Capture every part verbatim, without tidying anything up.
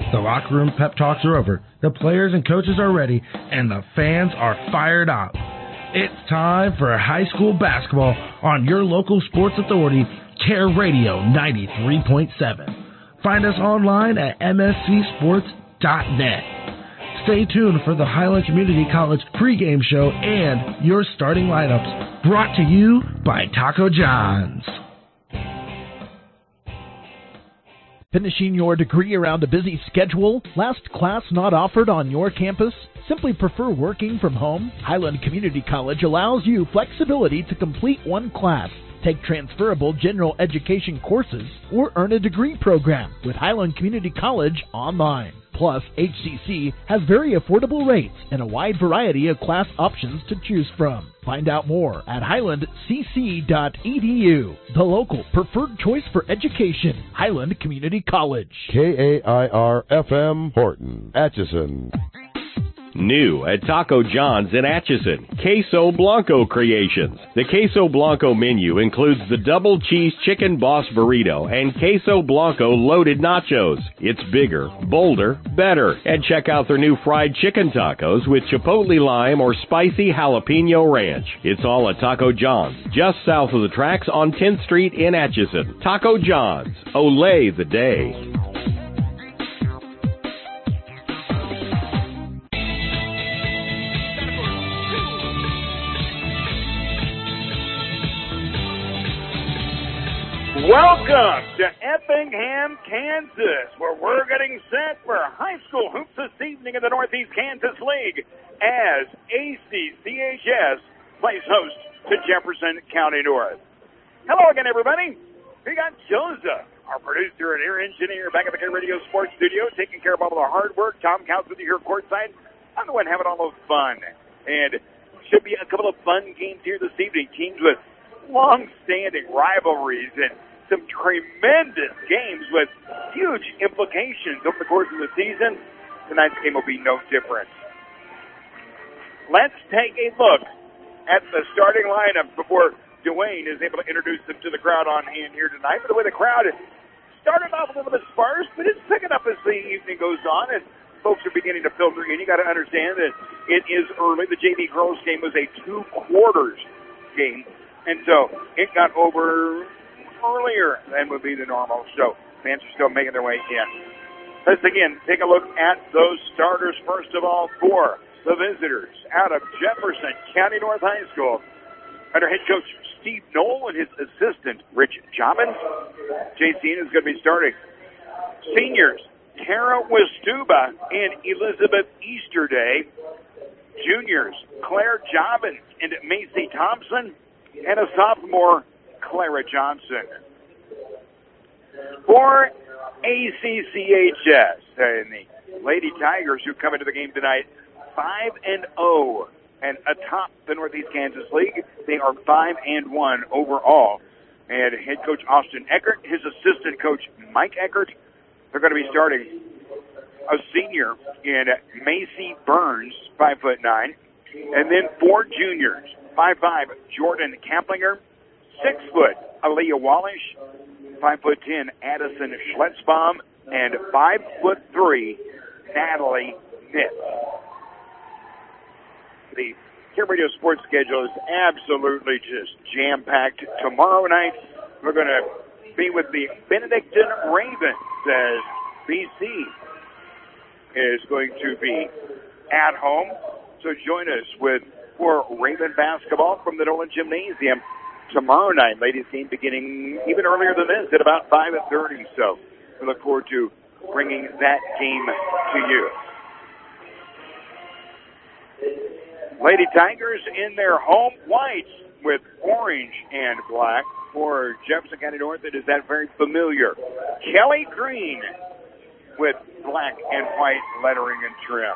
The locker room pep talks are over, the players and coaches are ready, and the fans are fired up. It's time for high school basketball on your local sports authority, Care Radio ninety-three point seven. Find us online at m s c sports dot net. Stay tuned for the Highland Community College pregame show and your starting lineups, brought to you by Taco John's. Finishing your degree around a busy schedule? Last class not offered on your campus? Simply prefer working from home? Highland Community College allows you flexibility to complete one class, take transferable general education courses, or earn a degree program with Highland Community College online. Plus, H C C has very affordable rates and a wide variety of class options to choose from. Find out more at highland c c dot e d u, the local preferred choice for education, Highland Community College. K A I R F M Horton, Atchison. New at Taco John's in Atchison, Queso Blanco Creations. The Queso Blanco menu includes the double cheese chicken boss burrito and Queso Blanco loaded nachos. It's bigger, bolder, better. And check out their new fried chicken tacos with chipotle lime or spicy jalapeno ranch. It's all at Taco John's, just south of the tracks on tenth Street in Atchison. Taco John's, Olay the day. Welcome to Effingham, Kansas, where we're getting set for high school hoops this evening in the Northeast Kansas League as A C C H S plays host to Jefferson County North. Hello again, everybody. We got Joseph, our producer and air engineer, back at the K Radio Sports Studio, taking care of all of the hard work. Tom Counts with you here courtside. I'm the one having all the fun. And should be a couple of fun games here this evening. Teams with long-standing rivalries and some tremendous games with huge implications over the course of the season. Tonight's game will be no different. Let's take a look at the starting lineup before Dwayne is able to introduce them to the crowd on hand here tonight. By the way, the crowd started off a little bit sparse, but it's picking up as the evening goes on, and folks are beginning to filter in. You got to understand that it is early. The J V girls game was a two quarters game, and so it got over earlier than would be the normal, so fans are still making their way in. Let's again take a look at those starters first of all for the visitors out of Jefferson County North High School. Under head coach Steve Knoll and his assistant Rich Jobbins, J C N is going to be starting. Seniors Tara Westuba and Elizabeth Easterday. Juniors Claire Jobbins and Macy Thompson, and a sophomore Clara Johnson. For A C C H S and the Lady Tigers, who come into the game tonight five and oh and atop the Northeast Kansas League. They are five and one overall. And head coach Austin Eckert, his assistant coach Mike Eckert, they're going to be starting a senior in Macy Burns, five foot nine, and then four juniors, five five Jordan Kamplinger, six foot Aaliyah Wallish, five foot ten Addison Schletzbaum, and five foot three Natalie Nitz. The Care Radio Sports schedule is absolutely just jam-packed. Tomorrow night, we're going to be with the Benedictine Ravens as B C is going to be at home. So join us with for Raven basketball from the Nolan Gymnasium tomorrow night. Ladies game beginning even earlier than this at about five thirty. So we look forward to bringing that game to you. Lady Tigers in their home whites with orange and black. For Jefferson County North, it is that very familiar Kelly Green with black and white lettering and trim.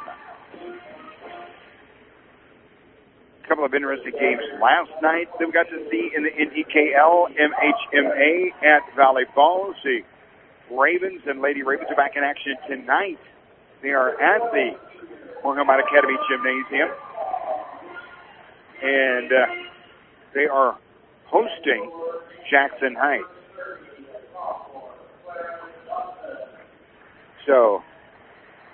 A couple of interesting games last night that we got to see in the N E K L M H M A at Valley Falls. The Ravens and Lady Ravens are back in action tonight. They are at the Moorhead Academy Gymnasium. And uh, they are hosting Jackson Heights. So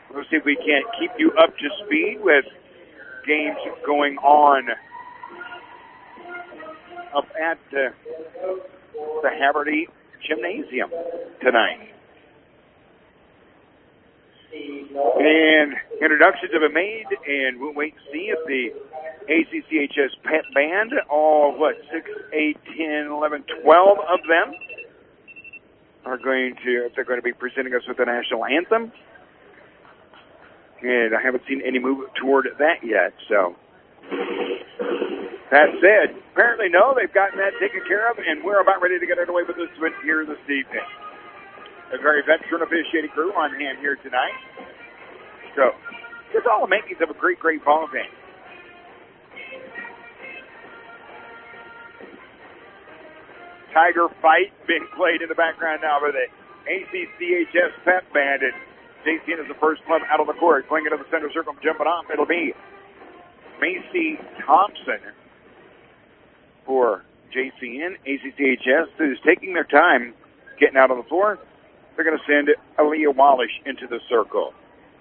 We'll see if we can't keep you up to speed with games going on up at uh, the Haverty Gymnasium tonight. And introductions have been made, and we'll wait and see if the A C C H S Pep Band, all, what, six, eight, ten, eleven, twelve of them are going to, if they're going to be presenting us with the national anthem. And I haven't seen any move toward that yet, so. That said, apparently no, they've gotten that taken care of, and we're about ready to get underway with this one here this evening. A very veteran officiating crew on hand here tonight. So, it's all the makings of a great, great ball game. Tiger fight being played in the background now by the A C C H S Pep Band, and J C N is the first club out of the court, playing into the center circle, jumping off. It'll be Macy Thompson for J C N. A C C H S is taking their time getting out on the floor. They're going to send Aaliyah Wallish into the circle.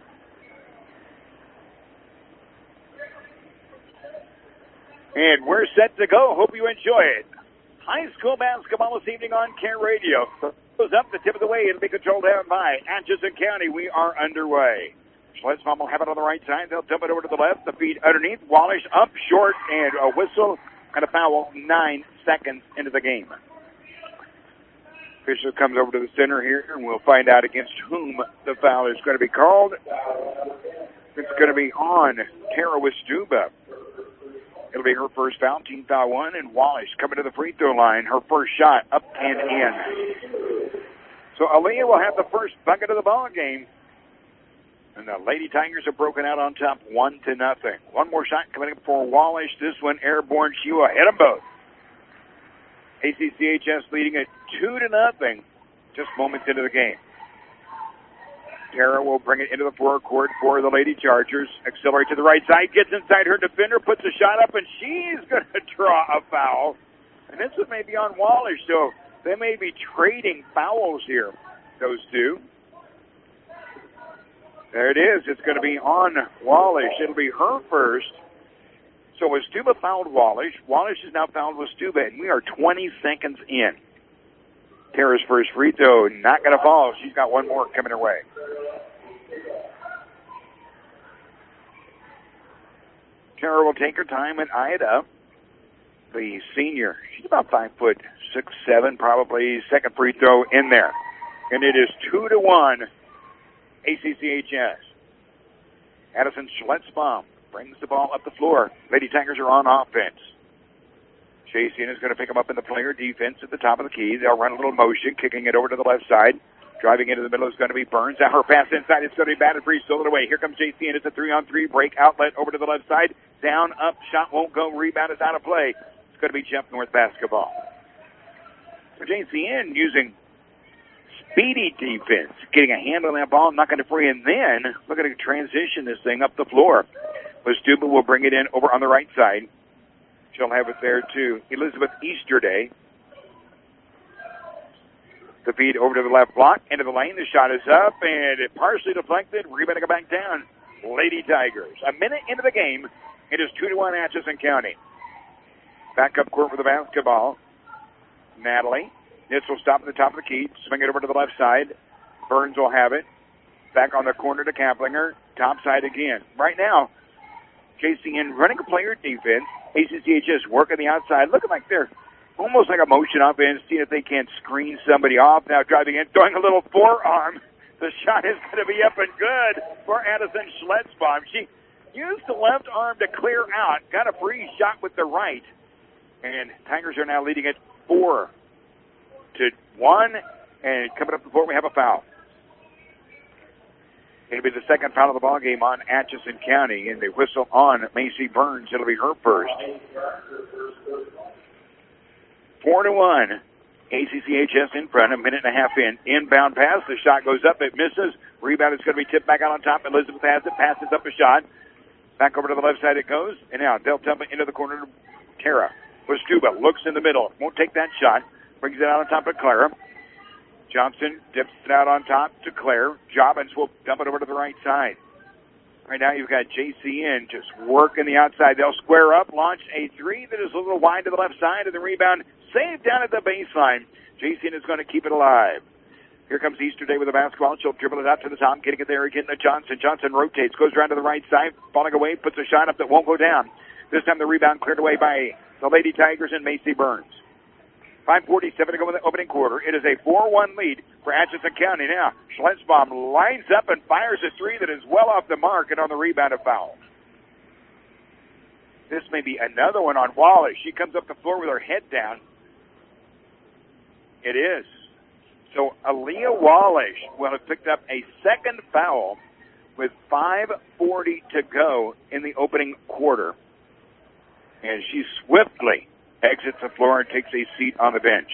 And we're set to go. Hope you enjoy it. High school basketball this evening on Care Radio. Goes up the tip of the way. It'll be controlled down by Atchison County. We are underway. Schletzbaum will have it on the right side. They'll dump it over to the left. The feed underneath. Wallish up short, and a whistle and a foul nine seconds into the game. Fisher comes over to the center here, and we'll find out against whom the foul is going to be called. It's going to be on Tara Wistuba. It'll be her first foul, team foul one, and Wallish coming to the free throw line. Her first shot up and in. So Aaliyah will have the first bucket of the ball game. And the Lady Tigers are broken out on top, one to nothing. One more shot coming up for Wallish. This one airborne. She will hit them both. A C C H S leading at two to nothing, just moments into the game. Tara will bring it into the forecourt for the Lady Chargers. Accelerate to the right side, gets inside her defender, puts a shot up, and she's going to draw a foul. And this one may be on Wallish, so they may be trading fouls here, those two. There it is. It's going to be on Wallish. It'll be her first. So Wistuba fouled Wallish. Wallish is now fouled Wistuba, and we are twenty seconds in. Tara's first free throw, not going to fall. She's got one more coming her way. Tara will take her time and eye it up. The senior, she's about five foot six, seven, probably. Second free throw in there. And it is two to one, A C C H S. Addison Schletzbaum brings the ball up the floor. Lady Tigers are on offense. J C N is going to pick them up in the player defense at the top of the key. They'll run a little motion, kicking it over to the left side. Driving into the middle is going to be Burns. Now her pass inside. It's going to be batted free. Stolen away. Here comes J C N. It's a three-on-three break outlet over to the left side. Down, up, shot won't go. Rebound is out of play. It's going to be Jeff North basketball. For J C N using speedy defense, getting a hand on that ball, knocking it free, and then look at it transition this thing up the floor. Wistuba will bring it in over on the right side. She'll have it there to Elizabeth Easterday. The feed over to the left block, into the lane. The shot is up, and it partially deflected. Rebounding it back down. Lady Tigers. A minute into the game, it is two to one Atchison County. Back up court for the basketball. Natalie. Nitz will stop at the top of the key. Swing it over to the left side. Burns will have it. Back on the corner to Kaplinger. Top side again. Right now, J C N running a player defense. A C C H S working the outside. Looking like they're almost like a motion offense, seeing if they can't screen somebody off. Now driving in, throwing a little forearm. The shot is going to be up and good for Addison Schletzbaum. She used the left arm to clear out. Got a free shot with the right. And Tigers are now leading it four to one. And coming up before we have a foul. It'll be the second foul of the ball game on Atchison County, and they whistle on Macy Burns. It'll be her first. Four to one. A C C H S in front, a minute and a half in. Inbound pass. The shot goes up. It misses. Rebound is going to be tipped back out on top. Elizabeth has it. Passes up a shot. Back over to the left side it goes. And now they'll dump it into the corner to Tara. Wistuba looks in the middle. Won't take that shot. Brings it out on top of Clara. Johnson dips it out on top to Claire. Jobbins will dump it over to the right side. Right now you've got J C N just working the outside. They'll square up, launch a three that is a little wide to the left side, and the rebound saved down at the baseline. J C N is going to keep it alive. Here comes Easterday with the basketball. She'll dribble it out to the top, getting it there, getting to Johnson. Johnson rotates, goes around to the right side, falling away, puts a shot up that won't go down. This time the rebound cleared away by the Lady Tigers and Macy Burns. five forty-seven to go in the opening quarter. It is a four one lead for Atchison County. Now, Schletzbaum lines up and fires a three that is well off the mark and on the rebound a foul. This may be another one on Wallace. She comes up the floor with her head down. It is. So Aaliyah Wallace will have picked up a second foul with five forty to go in the opening quarter. And she swiftly exits the floor and takes a seat on the bench.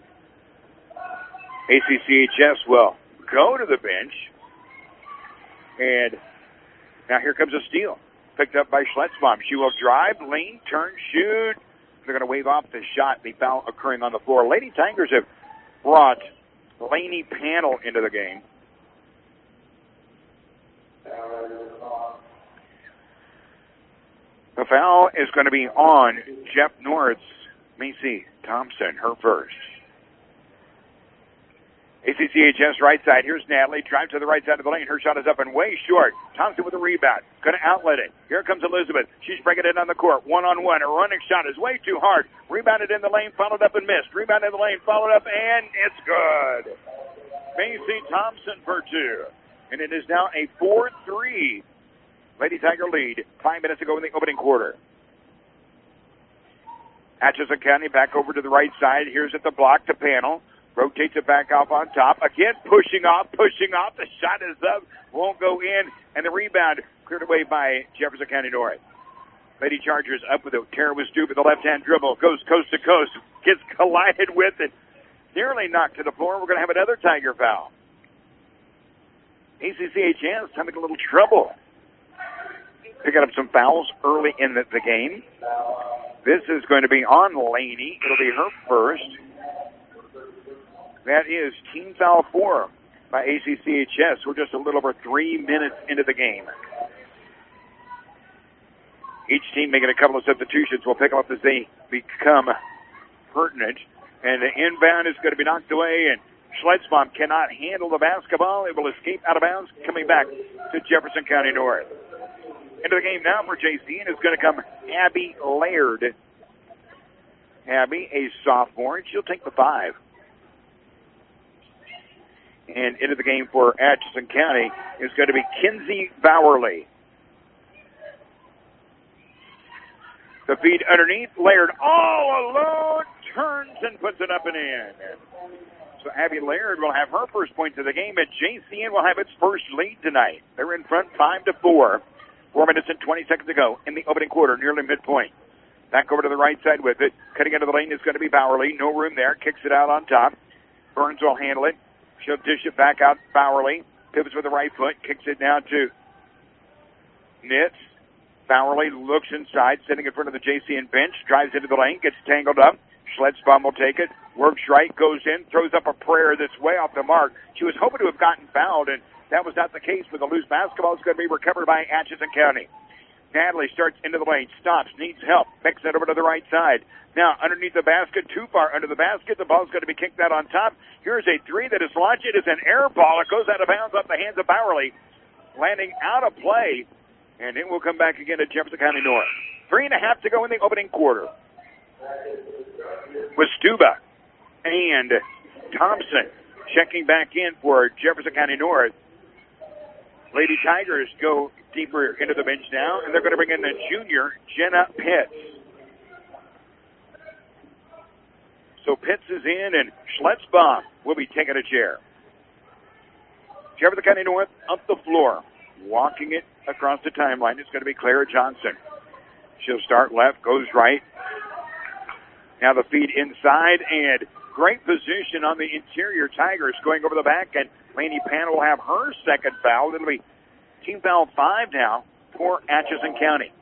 A C C H S will go to the bench. And now here comes a steal. Picked up by Schletzbaum. She will drive, lane, turn, shoot. They're going to wave off the shot. The foul occurring on the floor. Lady Tigers have brought Laney Panel into the game. The foul is going to be on Jeff North's Macy Thompson, her first. A C C H S right side. Here's Natalie. Drive to the right side of the lane. Her shot is up and way short. Thompson with a rebound. Going to outlet it. Here comes Elizabeth. She's bringing it on the court. One-on-one. Her running shot is way too hard. Rebounded in the lane, followed up and missed. Rebounded in the lane, followed up, and it's good. Macy Thompson for two. And it is now a four three Lady Tiger lead. Five minutes to go in the opening quarter. Atchison County back over to the right side. Here's at the block to Panel. Rotates it back off on top. Again, pushing off, pushing off. The shot is up. Won't go in. And the rebound cleared away by Jefferson County North. Lady Chargers up with it. Tara was due with the left-hand dribble. Goes coast to coast. Gets collided with it. Nearly knocked to the floor. We're going to have another Tiger foul. A C C H S having a little trouble picking up some fouls early in the, the game. This is going to be on Laney. It'll be her first. That is team foul four by A C C H S. We're just a little over three minutes into the game. Each team making a couple of substitutions will pick them up as they become pertinent. And the inbound is going to be knocked away, and Schletzbaum cannot handle the basketball. It will escape out of bounds, coming back to Jefferson County North. Into the game now for J C N is going to come Abby Laird. Abby, a sophomore, and she'll take the five. And into the game for Atchison County is going to be Kinsey Bowerly. The feed underneath, Laird all alone, turns and puts it up and in. So Abby Laird will have her first points of the game, and J C N will have its first lead tonight. They're in front five to four. Four minutes and twenty seconds to go in the opening quarter, nearly midpoint. Back over to the right side with it. Cutting into the lane is going to be Bowerly. No room there. Kicks it out on top. Burns will handle it. She'll dish it back out. Bowerly pivots with the right foot. Kicks it down to Nitz. Bowerly looks inside, sitting in front of the J C N bench. Drives into the lane. Gets tangled up. Schletzbaum will take it. Works right. Goes in. Throws up a prayer that's way off the mark. She was hoping to have gotten fouled, and that was not the case with the loose basketball. It's going to be recovered by Atchison County. Natalie starts into the lane. Stops. Needs help. Makes it over to the right side. Now, underneath the basket, too far under the basket. The ball's going to be kicked out on top. Here's a three that is launched. It is an air ball. It goes out of bounds off the hands of Bowerly, landing out of play, and it will come back again to Jefferson County North. Three and a half to go in the opening quarter. With Stuba and Thompson checking back in for Jefferson County North. Lady Tigers go deeper into the bench now, and they're going to bring in the junior, Jenna Pitts. So Pitts is in, and Schletzbaum will be taking a chair. Jefferson County North up the floor, walking it across the timeline. It's going to be Clara Johnson. She'll start left, goes right. Now the feed inside, and great position on the interior Tigers going over the back, and Laney Panel will have her second foul. It'll be team foul five now for Atchison County.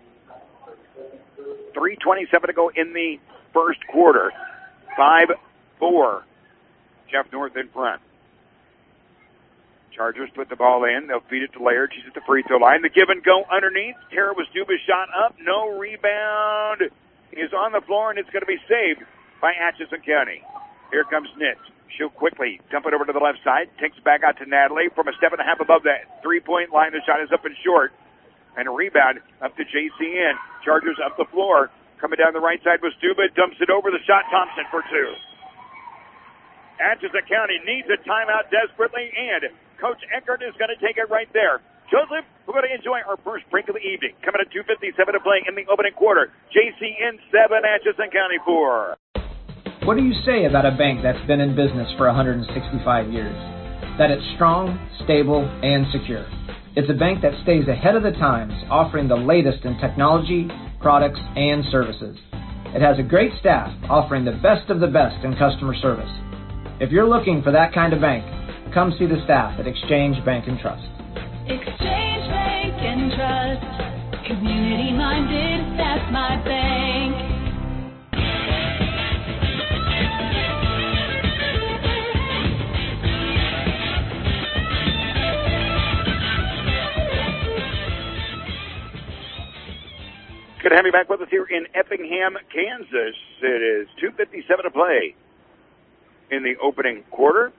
three twenty-seven to go in the first quarter. five four. Jeff North in front. Chargers put the ball in. They'll feed it to Laird. She's at the free throw line. The give and go underneath. Tara Wastuba shot up. No rebound. Is on the floor, and it's going to be saved by Atchison County. Here comes Nitz. She'll quickly dump it over to the left side. Takes it back out to Natalie from a step and a half above that three-point line. The shot is up and short. And a rebound up to J C N. Chargers up the floor. Coming down the right side with Wastuba. Dumps it over the shot. Thompson for two. Atchison County needs a timeout desperately, and Coach Eckert is going to take it right there. Joseph, we're going to enjoy our first break of the evening. Coming at two fifty-seven to play in the opening quarter. J C N seven, Atchison County four. What do you say about a bank that's been in business for one hundred sixty-five years? That it's strong, stable, and secure. It's a bank that stays ahead of the times, offering the latest in technology, products, and services. It has a great staff offering the best of the best in customer service. If you're looking for that kind of bank, come see the staff at Exchange Bank and Trust. Exchange Bank and Trust. Community minded, that's my bank. Good to have you back with us here in Effingham, Kansas. It is two fifty-seven to play in the opening quarter.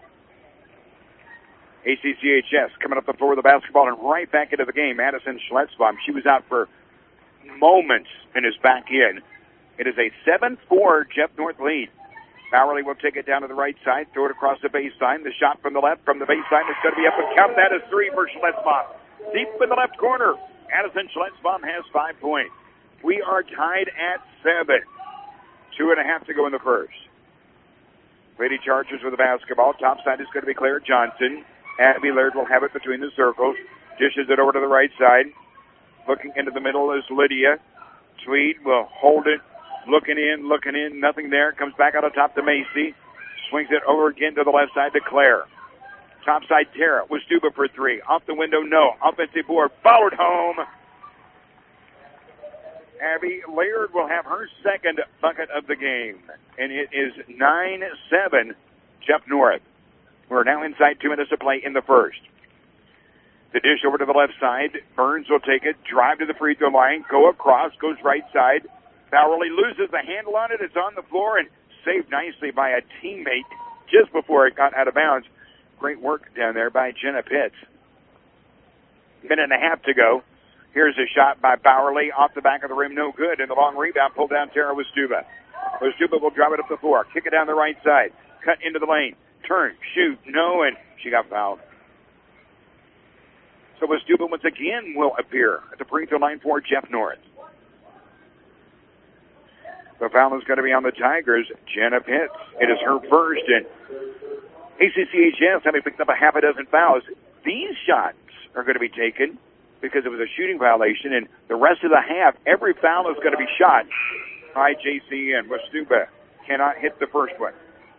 A C C H S coming up the floor with the basketball and right back into the game. Madison Schletzbaum, she was out for moments and is back in. It is a seven four Jeff North lead. Bowerly will take it down to the right side, throw it across the baseline. The shot from the left, from the baseline, is going to be up and count. That is three for Schletzbaum. Deep in the left corner. Addison Schletzbaum has five points. We are tied at seven. Two and a half to go in the first. Lady Chargers with the basketball. Top side is going to be Claire Johnson. Abby Laird will have it between the circles. Dishes it over to the right side. Looking into the middle is Lydia. Tweed will hold it. Looking in, looking in. Nothing there. Comes back out on top to Macy. Swings it over again to the left side to Claire. Top side, Tara was Wastuba for three. Off the window, no. Offensive board, fouled home. Abby Laird will have her second bucket of the game. And it is nine seven, Jeff North. We're now inside two minutes to play in the first. The dish over to the left side. Burns will take it, drive to the free throw line, go across, goes right side. Bowerly loses the handle on it. It's on the floor and saved nicely by a teammate just before it got out of bounds. Great work down there by Jenna Pitts. Minute and a half to go. Here's a shot by Bowerly off the back of the rim. No good. And the long rebound pulled down Tara Wastuba. Wastuba will drive it up the floor. Kick it down the right side. Cut into the lane. Turn. Shoot. No. And she got fouled. So Wastuba once again will appear at the free throw line for Jeff North. The foul is going to be on the Tigers. Jenna Pitts. It is her first. And A C C H S having picked up a half a dozen fouls. These shots are going to be taken because it was a shooting violation, and the rest of the half, every foul is going to be shot by J C N. Wastuba cannot hit the first one.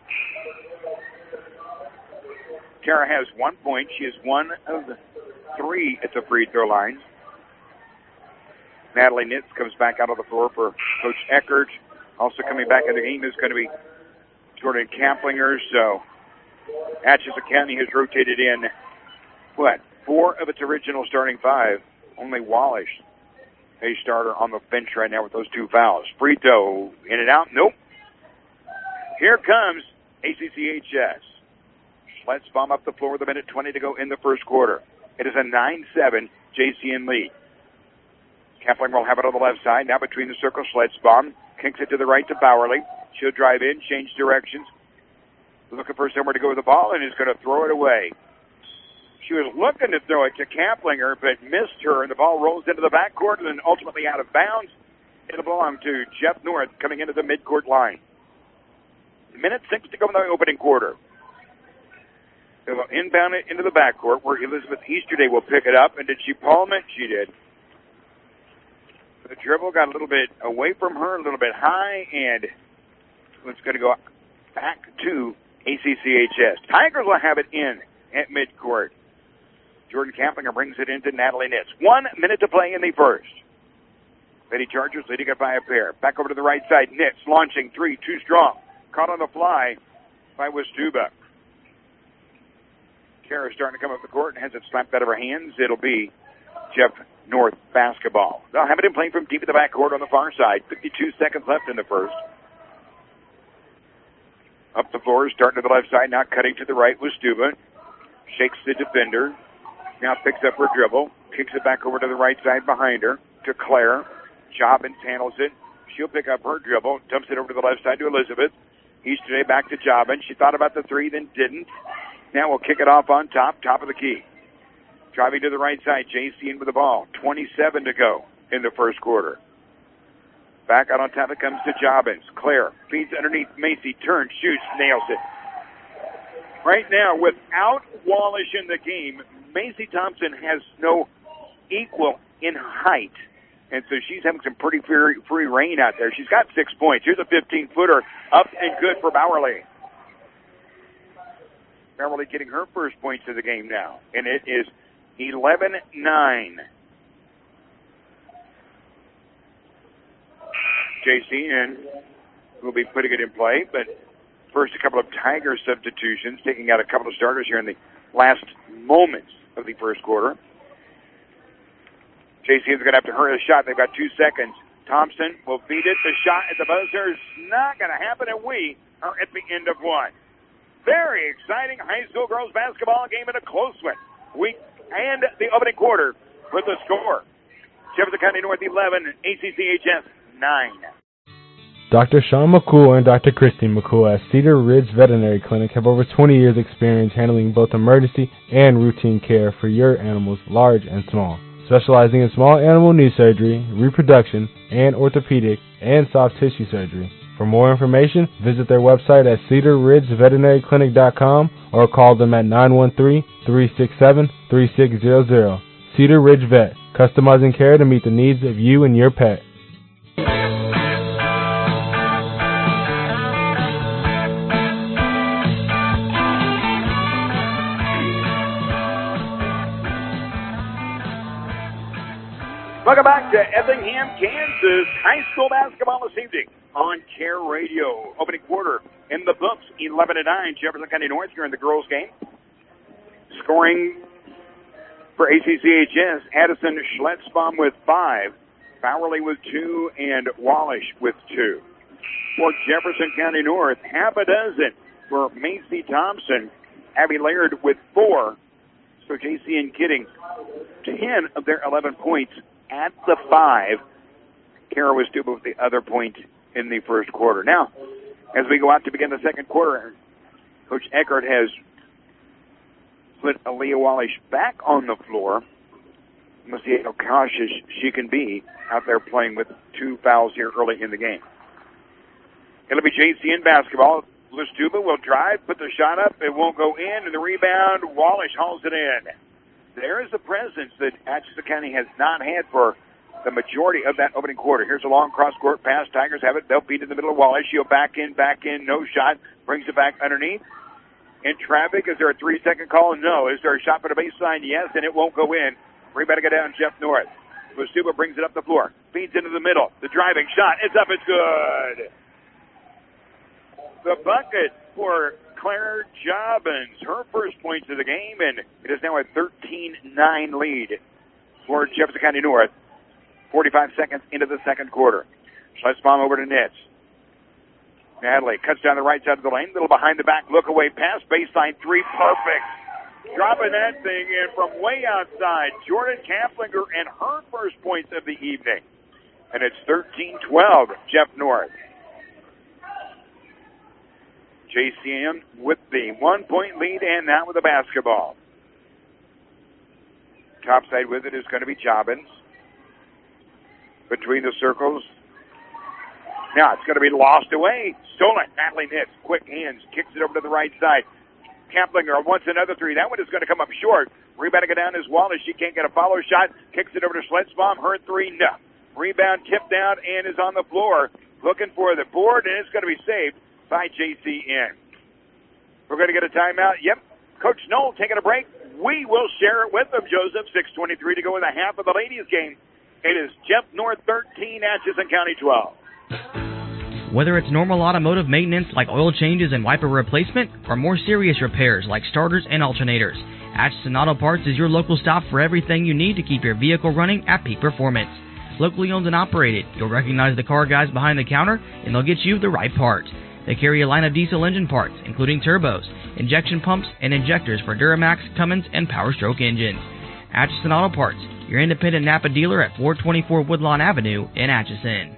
Tara has one point. She is one of the three at the free throw line. Natalie Nitz comes back out of the floor for Coach Eckert. Also coming back in the game is going to be Jordan Kamplinger. So Atchison County has rotated in, what, four of its original starting five. Only Wallish, a starter on the bench right now with those two fouls. Free throw, in and out, nope. Here comes A C C H S. Schletzbaum up the floor with a minute twenty to go in the first quarter. It is a nine seven J C N lead. Kamplinger will have it on the left side. Now between the circles, Schletzbaum kicks it to the right to Bowerly. She'll drive in, change directions. Looking for somewhere to go with the ball and is going to throw it away. She was looking to throw it to Kamplinger, but missed her, and the ball rolls into the backcourt and then ultimately out of bounds. It'll belong to Jeff North coming into the midcourt line. Minute six to go in the opening quarter. They'll inbound it into the backcourt where Elizabeth Easterday will pick it up. And did she palm it? She did. The dribble got a little bit away from her, a little bit high, and it's going to go back to A C C H S. Tigers will have it in at midcourt. Jordan Kamplinger brings it into Natalie Nitz. One minute to play in the first. Lady Chargers leading it by a pair. Back over to the right side. Nitz launching three, too strong. Caught on the fly by Wastuba. Kara starting to come up the court and has it slapped out of her hands. It'll be Jeff North basketball. They'll have it in play from deep in the backcourt on the far side. fifty-two seconds left in the first. Up the floor, starting to the left side, now cutting to the right with Stuba. Shakes the defender. Now picks up her dribble. Kicks it back over to the right side behind her to Claire. Jobbins handles it. She'll pick up her dribble. Dumps it over to the left side to Elizabeth. East today back to Jobbins. She thought about the three, then didn't. Now we'll kick it off on top, top of the key. Driving to the right side, J C in with the ball. twenty-seven to go in the first quarter. Back out on top it comes to Jobbins. Claire feeds underneath Macy. Turns, shoots, nails it. Right now, without Wallish in the game, Macy Thompson has no equal in height. And so she's having some pretty free, free reign out there. She's got six points. Here's a fifteen-footer up and good for Bowerly. Bowerly getting her first points of the game now. And it is eleven nine. J C N will be putting it in play, but first a couple of Tiger substitutions, taking out a couple of starters here in the last moments of the first quarter. J C N's going to have to hurry the shot. They've got two seconds. Thompson will beat it. The shot at the buzzer is not going to happen, and we are at the end of one. Very exciting high school girls basketball game in a close one. We and the opening quarter with the score. Jefferson County North eleven, A C C H S nine. Doctor Sean McCool and Doctor Christine McCool at Cedar Ridge Veterinary Clinic have over twenty years experience handling both emergency and routine care for your animals, large and small. Specializing in small animal knee surgery, reproduction, and orthopedic and soft tissue surgery. For more information, visit their website at cedar ridge veterinary clinic dot com or call them at nine one three, three six seven, three six zero zero. Cedar Ridge Vet, customizing care to meet the needs of you and your pet. Welcome back to Effingham, Kansas high school basketball this evening on Care Radio. Opening quarter in the books, eleven to nine. Jefferson County North here in the girls' game. Scoring for A C C H S, Addison Schletzbaum with five, Bowerly with two, and Wallish with two. For Jefferson County North, half a dozen for Macy Thompson, Abby Laird with four. So J C N getting ten of their eleven points at the five. Kara was due with the other point in the first quarter. Now, as we go out to begin the second quarter, Coach Eckert has put Aaliyah Wallish back on the floor. We'll see how cautious she can be out there playing with two fouls here early in the game. It'll be J C N basketball. Listuba will drive, put the shot up. It won't go in, and the rebound, Wallish hauls it in. There is a presence that Atchison County has not had for the majority of that opening quarter. Here's a long cross-court pass. Tigers have it. They'll beat in the middle of Wallish. She'll back in, back in, no shot. Brings it back underneath. In traffic, is there a three-second call? No. Is there a shot for the baseline? Yes, and it won't go in. Rebound to go down, Jeff North. Listuba brings it up the floor. Feeds into the middle. The driving shot. It's up. It's good. The bucket for Claire Jobbins, her first points of the game, and it is now a thirteen nine lead for Jefferson County North. forty-five seconds into the second quarter. Schletzbaum over to Nitz. Natalie cuts down the right side of the lane, little behind the back, look away pass, baseline three, perfect. Dropping that thing in from way outside. Jordan Kaplinger and her first points of the evening. And it's thirteen twelve, Jeff North. J C M with the one-point lead and now with the basketball. Topside with it is going to be Jobbins. Between the circles. Now it's going to be lost away. Stolen. Natalie Nitz. Quick hands. Kicks it over to the right side. Kaplinger wants another three. That one is going to come up short. Rebounding it down is Wallace. She can't get a follow shot. Kicks it over to Schletzbaum. Her three. No. Rebound tipped down and is on the floor. Looking for the board, and it's going to be saved by J C N. We're going to get a timeout. Yep. Coach Knoll taking a break. We will share it with them, Joseph. six twenty-three to go in the half of the ladies' game. It is Jeff North thirteen, Atchison County twelve. Whether it's normal automotive maintenance like oil changes and wiper replacement, or more serious repairs like starters and alternators, Atchison Auto Parts is your local stop for everything you need to keep your vehicle running at peak performance. Locally owned and operated, you'll recognize the car guys behind the counter, and they'll get you the right part. They carry a line of diesel engine parts, including turbos, injection pumps, and injectors for Duramax, Cummins, and Power Stroke engines. Atchison Auto Parts, your independent Napa dealer at four twenty-four Woodlawn Avenue in Atchison.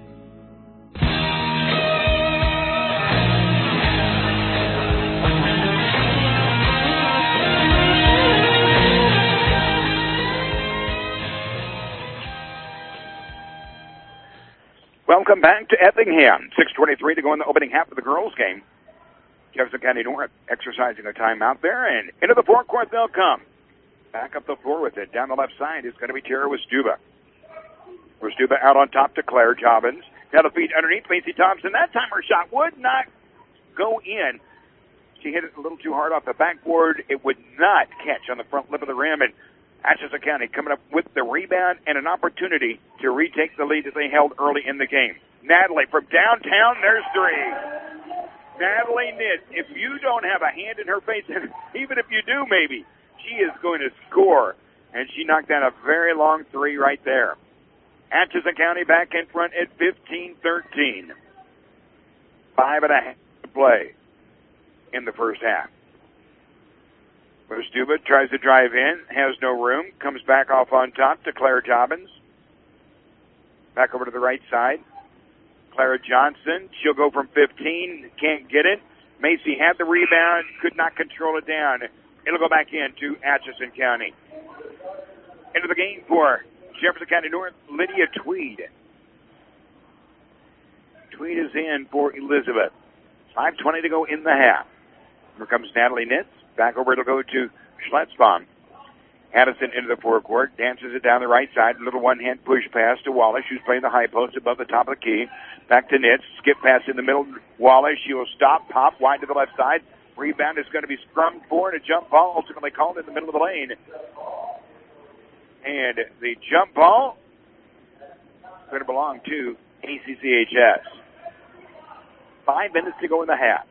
Welcome back to Effingham. six twenty-three to go in the opening half of the girls' game. Jefferson County North exercising a timeout there, and into the forecourt they'll come. Back up the floor with it. Down the left side is going to be Tara Westuba. Westuba out on top to Claire Jobbins. Now the feed underneath Macy Thompson. That time her shot would not go in. She hit it a little too hard off the backboard. It would not catch on the front lip of the rim, and Atchison County coming up with the rebound and an opportunity to retake the lead that they held early in the game. Natalie from downtown, there's three. Natalie Nitz, if you don't have a hand in her face, and even if you do maybe, she is going to score. And she knocked down a very long three right there. Atchison County back in front at fifteen thirteen. Five and a half to play in the first half. Westuba tries to drive in, has no room, comes back off on top to Claire Jobbins. Back over to the right side. Clara Johnson, she'll go from fifteen, can't get it. Macy had the rebound, could not control it down. It'll go back in to Atchison County. Into the game for Jefferson County North, Lydia Tweed. Tweed is in for Elizabeth. five twenty to go in the half. Here comes Natalie Nitz. Back over it'll go to Schletzbaum. Addison into the forecourt, dances it down the right side. A little one-hand push pass to Wallace, who's playing the high post above the top of the key. Back to Nitz. Skip pass in the middle. Wallace, she will stop, pop wide to the left side. Rebound is going to be scrummed for, and a jump ball ultimately called in the middle of the lane. And the jump ball is going to belong to A C C H S. Five minutes to go in the half.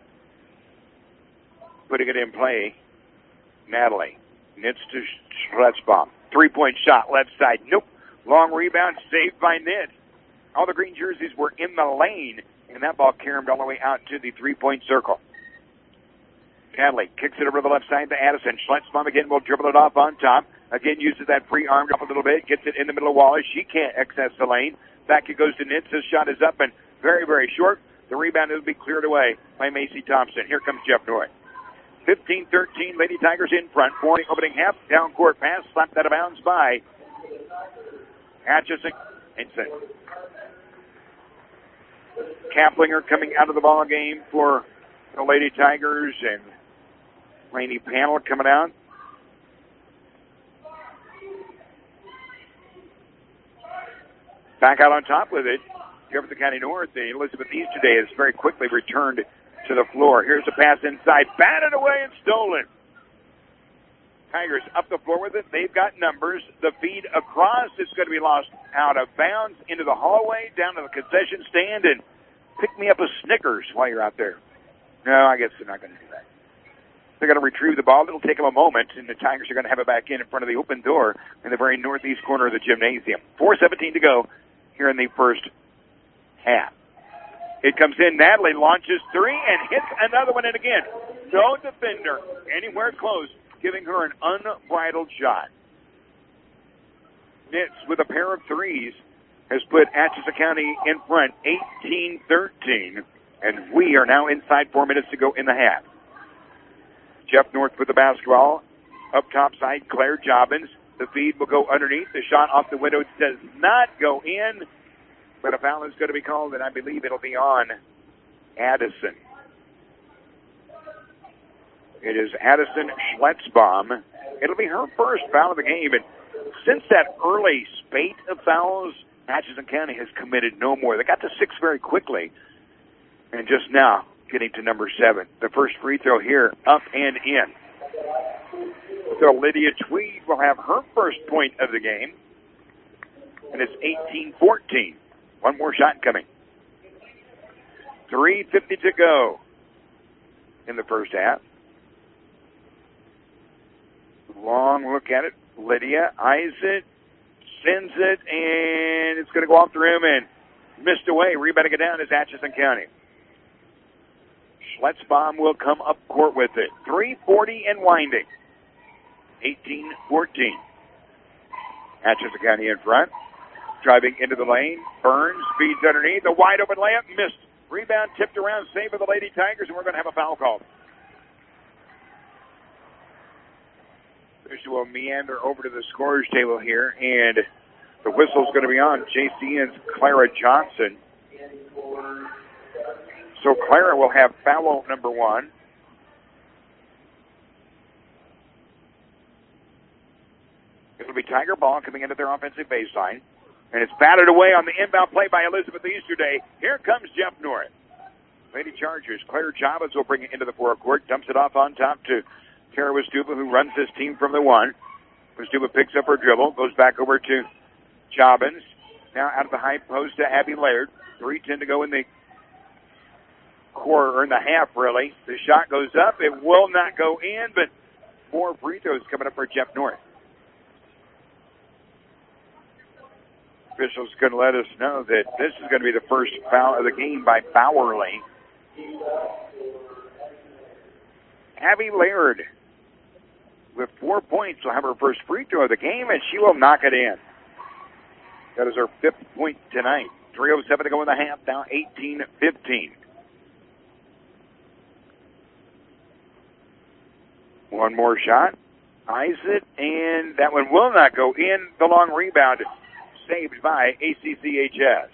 Putting it in play, Natalie. Nitz to Schletzbaum. Three-point shot, left side. Nope. Long rebound, saved by Nitz. All the green jerseys were in the lane, and that ball carried all the way out to the three-point circle. Natalie kicks it over to the left side to Addison. Schletzbaum again will dribble it off on top. Again, uses that free arm up a little bit. Gets it in the middle of Wallace. She can't access the lane. Back it goes to Nitz. His shot is up and very, very short. The rebound will be cleared away by Macy Thompson. Here comes Jeff North. fifteen thirteen, Lady Tigers in front. For the opening half, down court pass, slapped out of bounds by Atchison. Kaplinger coming out of the ball game for the Lady Tigers, and Rainey Panel coming out. Back out on top with it, Jefferson County North. The Elizabeth East today has very quickly returned to the floor. Here's a pass inside, batted away and stolen. Tigers up the floor with it. They've got numbers. The feed across is going to be lost out of bounds into the hallway, down to the concession stand, and pick me up a Snickers while you're out there. No, I guess they're not going to do that. They're going to retrieve the ball. It'll take them a moment, and the Tigers are going to have it back in in front of the open door in the very northeast corner of the gymnasium. four seventeen to go here in the first half. It comes in. Natalie launches three and hits another one in again. No defender anywhere close, giving her an unbridled shot. Nitz with a pair of threes has put Atchison County in front eighteen thirteen, and we are now inside four minutes to go in the half. Jeff North with the basketball. Up top side, Claire Jobbins. The feed will go underneath. The shot off the window does not go in, but a foul is going to be called, and I believe it'll be on Addison. It is Addison Schletzbaum. It'll be her first foul of the game, and since that early spate of fouls, Atchison County has committed no more. They got to six very quickly, and just now getting to number seven. The first free throw here, up and in. So Lydia Tweed will have her first point of the game, and it's eighteen fourteen. One more shot coming. three fifty to go in the first half. Long look at it. Lydia eyes it, sends it, and it's going to go off the rim and missed away. Rebounding it down is Atchison County. Schletzbaum will come up court with it. three forty and winding. eighteen fourteen. Atchison County in front. Driving into the lane. Burns feeds underneath. A wide open layup. Missed. Rebound tipped around. Save for the Lady Tigers, and we're going to have a foul call. This will meander over to the scorer's table here, and the whistle's going to be on. J C N's Clara Johnson. So Clara will have foul number one. It'll be Tiger ball coming into their offensive baseline. And it's batted away on the inbound play by Elizabeth Easterday. Here comes Jeff North. Lady Chargers, Claire Chavez will bring it into the forecourt, dumps it off on top to Tara Westuba, who runs this team from the one. Westuba picks up her dribble, goes back over to Chavez. Now out of the high post to Abby Laird. three ten to go in the quarter, or in the half, really. The shot goes up. It will not go in, but more free throws coming up for Jeff North. Officials going to let us know that this is going to be the first foul of the game by Bowerly. Abby Laird with four points will have her first free throw of the game, and she will knock it in. That is her fifth point tonight. three oh seven to go in the half, now eighteen fifteen. One more shot. Eyes it, and that one will not go in. The long rebound saved by A C C H S.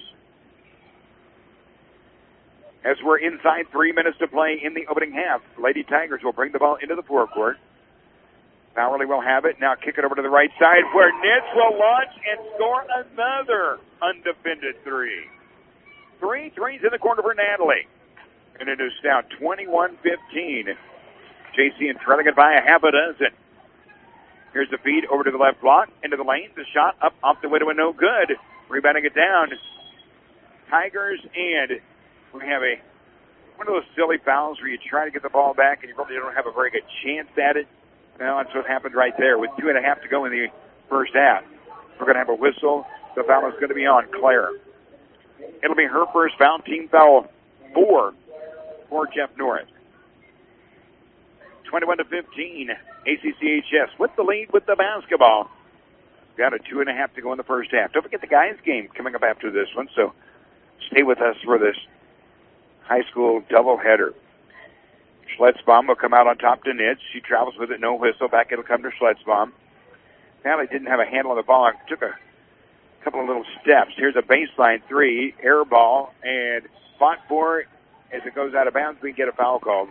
As we're inside three minutes to play in the opening half, Lady Tigers will bring the ball into the forecourt. Bowerly will have it. Now kick it over to the right side where Nitz will launch and score another undefended three. Three threes in the corner for Natalie. And it is now twenty-one fifteen. J C and trailing it by a half a dozen. Here's the feed over to the left block, into the lane. The shot up off the window and no good. Rebounding it down. Tigers, and we have a one of those silly fouls where you try to get the ball back and you really don't have a very good chance at it. Well, that's what happened right there with two and a half to go in the first half. We're going to have a whistle. The foul is going to be on Claire. It'll be her first foul, team foul four for Jeff North. twenty-one to fifteen, A C C H S with the lead with the basketball. Got a two and a half to go in the first half. Don't forget the guys' game coming up after this one, so stay with us for this high school doubleheader. Schletzbaum will come out on top to Nitz. She travels with it, no whistle. Back it'll come to Schletzbaum. Natalie didn't have a handle on the ball. Took a couple of little steps. Here's a baseline three, air ball, and fought for as it goes out of bounds. We get a foul called.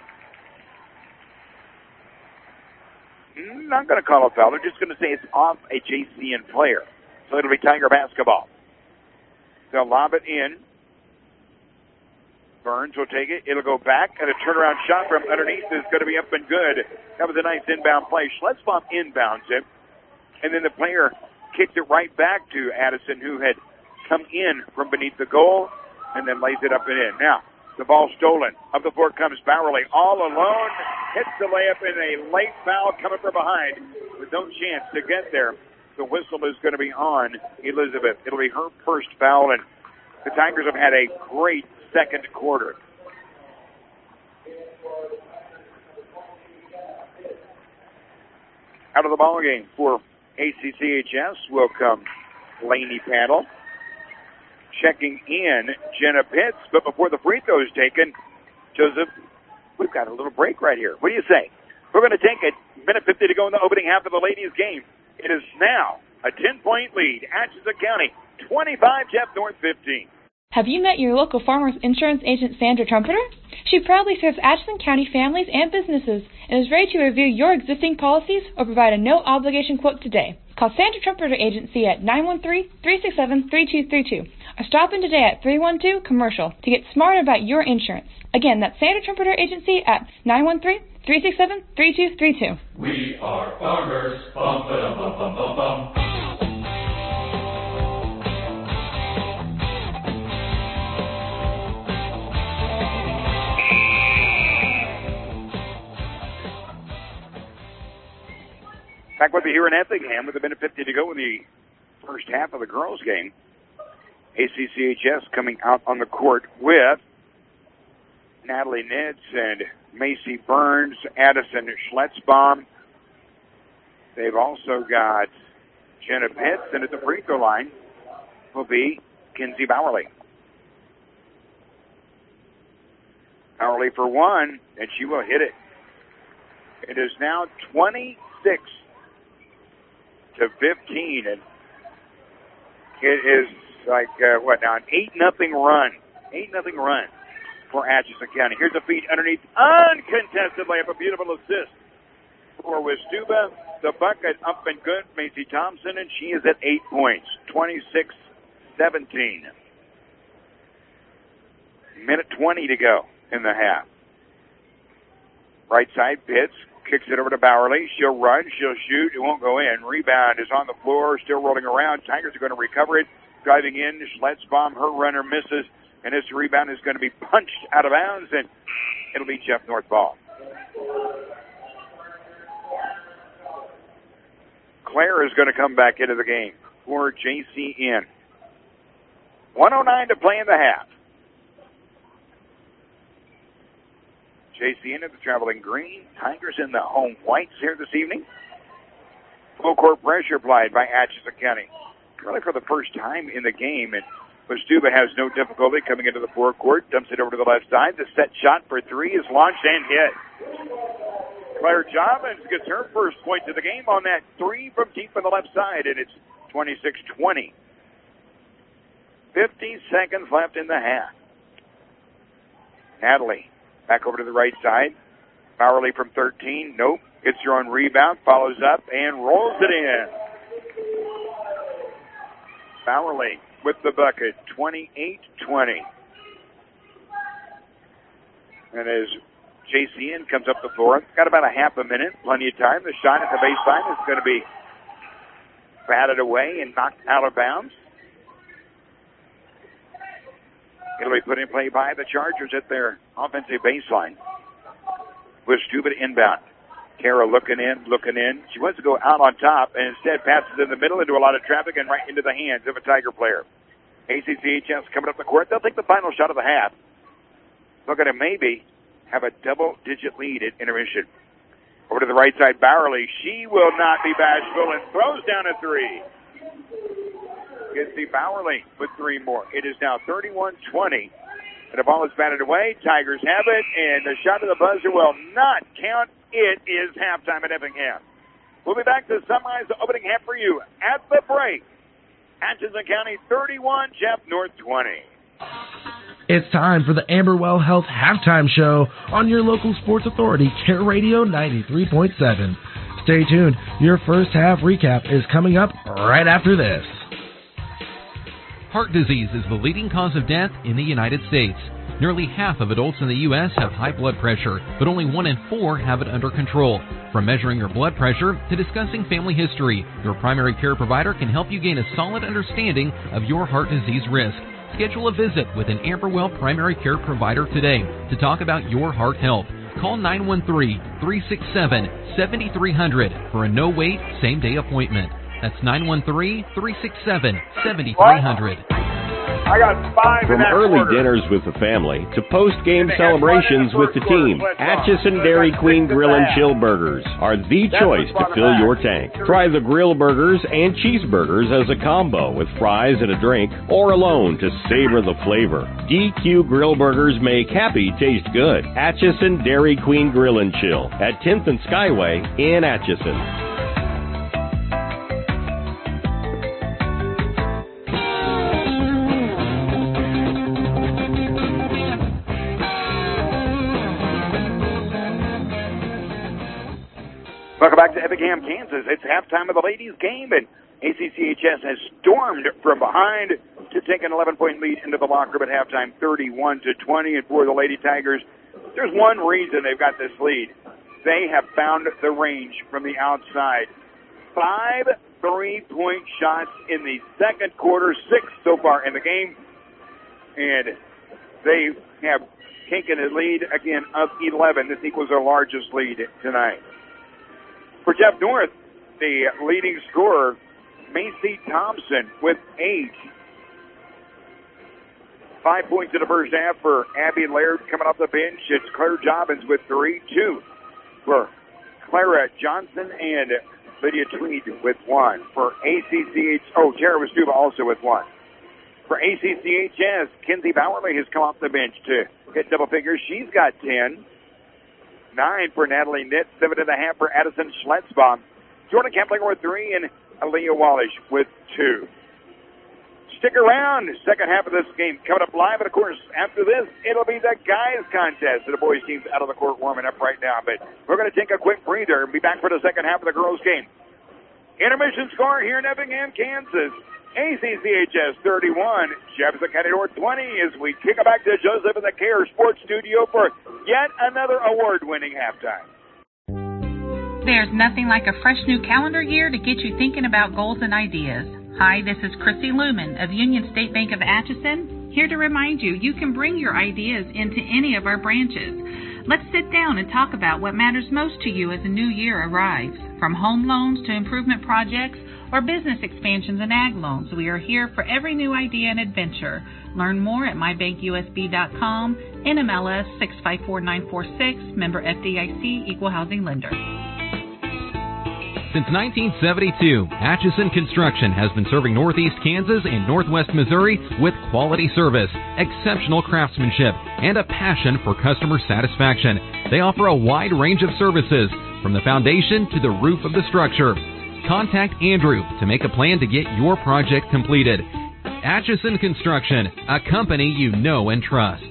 Not going to call a foul. They're just going to say it's off a J C N player. So it'll be Tiger basketball. They'll lob it in. Burns will take it. It'll go back, and a turnaround shot from underneath is going to be up and good. That was a nice inbound play. Schletzbaum inbounds it, and then the player kicks it right back to Addison, who had come in from beneath the goal, and then lays it up and in. Now, the ball stolen. Up the court comes Bowerly all alone. Hits the layup in a late foul coming from behind with no chance to get there. The whistle is going to be on Elizabeth. It'll be her first foul, and the Tigers have had a great second quarter. Out of the ball game for A C C H S will come Laney Paddle. Checking in Jenna Pitts, but before the free throw is taken, Joseph, we've got a little break right here. What do you say? We're going to take a minute fifty to go in the opening half of the ladies' game. It is now a ten-point lead. Atchison County, twenty-five, Jeff North, fifteen. Have you met your local Farmers Insurance agent, Sandra Trumpeter? She proudly serves Atchison County families and businesses and is ready to review your existing policies or provide a no-obligation quote today. Call Sandra Trumpeter Agency at nine one three, three six seven, three two three two or stop in today at three one two Commercial to get smart about your insurance. Again, that's Sandra Trumpeter Agency at nine one three, three six seven, three two three two. We are farmers. Bum, ba-dum, bum, bum, bum, bum. Back with you here in Effingham with a minute fifty to go in the first half of the girls' game. A C C H S coming out on the court with Natalie Nitz and Macy Burns, Addison Schletzbaum. They've also got Jenna Pitts, and at the free throw line will be Kinsey Bowerly. Bowerly for one, and she will hit it. It is now twenty-six to fifteen, and it is like, uh, what now, an eight nothing run. eight nothing run for Atchison County. Here's a feed underneath, uncontested layup, a beautiful assist for Westuba. The bucket up and good, Macy Thompson, and she is at eight points, twenty-six seventeen. Minute twenty to go in the half. Right side, Pitts kicks it over to Bowerly. She'll run, she'll shoot, it won't go in. Rebound is on the floor, still rolling around. Tigers are going to recover it. Driving in, Schletzbaum, her runner misses, and this rebound is going to be punched out of bounds, and it'll be Jeff North ball. Claire is going to come back into the game for J C N. one oh nine to play in the half. J C N in the traveling green. Tigers in the home whites here this evening. Full court pressure applied by Atchison County. Really for the first time in the game, and Westuba has no difficulty coming into the forecourt, dumps it over to the left side. The set shot for three is launched and hit. Claire Jobbins gets her first point of the game on that three from deep on the left side, and it's twenty-six twenty. fifty seconds left in the half. Natalie back over to the right side. Bowerly from thirteen. Nope. Gets her own rebound, follows up, and rolls it in. Bowerly with the bucket, twenty-eight twenty. And as J C N comes up the floor, got about a half a minute, plenty of time. The shot at the baseline is going to be batted away and knocked out of bounds. It'll be put in play by the Chargers at their offensive baseline. Westuba inbound. Kara looking in, looking in. She wants to go out on top and instead passes in the middle into a lot of traffic and right into the hands of a Tiger player. A C C H S coming up the court. They'll take the final shot of the half. Looking to maybe have a double-digit lead at intermission. Over to the right side, Bowerly. She will not be bashful and throws down a three. Kinsey Bowerly with three more. It is now thirty-one twenty. And the ball is batted away. Tigers have it, and the shot of the buzzer will not count. It is halftime at Effingham. We'll be back to summarize the opening half for you at the break. Atchison County thirty-one, Jeff North twenty. It's time for the Amberwell Health Halftime Show on your local sports authority, Care Radio ninety-three point seven. Stay tuned. Your first half recap is coming up right after this. Heart disease is the leading cause of death in the United States. Nearly half of adults in the U S have high blood pressure, but only one in four have it under control. From measuring your blood pressure to discussing family history, your primary care provider can help you gain a solid understanding of your heart disease risk. Schedule a visit with an Amberwell primary care provider today to talk about your heart health. Call nine one three, three six seven, seven three zero zero for a no-wait, same-day appointment. That's nine one three, three six seven, seven three zero zero. I got five From in that early quarter. dinners with the family to post-game celebrations with the team, Atchison Dairy Queen Grill and Chill Burgers are the choice to fill your tank. Try the grill burgers and cheeseburgers as a combo with fries and a drink, or alone to savor the flavor. D Q Grill Burgers make happy taste good. Atchison Dairy Queen Grill and Chill at tenth and Skyway in Atchison. Welcome back to Effingham, Kansas. It's halftime of the ladies' game, and A C C H S has stormed from behind to take an eleven-point lead into the locker room at halftime, thirty-one to twenty. And for the Lady Tigers, there's one reason they've got this lead. They have found the range from the outside. Five three-point shots in the second quarter, six so far in the game, and they have taken a lead again of eleven. This equals their largest lead tonight. For Jeff North, the leading scorer, Macy Thompson, with eight. Five points in the first half for Abby Laird coming off the bench. It's Claire Jobbins with three. Two for Clara Johnson and Lydia Tweed with one. For A C C H, oh, Tara Westuba also with one. For A C C H S, Kinsey Bowerly has come off the bench to hit double figures. She's got ten. Nine for Natalie Nitt. Seven and a half for Addison Schletzbaum. Jordan Kemplinger with three and Aaliyah Wallish with two. Stick around. Second half of this game coming up live. And, of course, after this, it'll be the guys' contest. The boys' team's out of the court warming up right now. But we're going to take a quick breather and be back for the second half of the girls' game. Intermission score here in Effingham, Kansas. A C C H S thirty-one, Jefferson County North twenty as we kick it back to Joseph in the K R Sports Studio for yet another award-winning halftime. There's nothing like a fresh new calendar year to get you thinking about goals and ideas. Hi, this is Chrissy Lumen of Union State Bank of Atchison, here to remind you you can bring your ideas into any of our branches. Let's sit down and talk about what matters most to you as a new year arrives. From home loans to improvement projects or business expansions and ag loans, we are here for every new idea and adventure. Learn more at my bank U S B dot com, N M L S six five four nine four six, member F D I C, equal housing lender. Since nineteen seventy-two, Atchison Construction has been serving Northeast Kansas and Northwest Missouri with quality service, exceptional craftsmanship, and a passion for customer satisfaction. They offer a wide range of services, from the foundation to the roof of the structure. Contact Andrew to make a plan to get your project completed. Atchison Construction, a company you know and trust.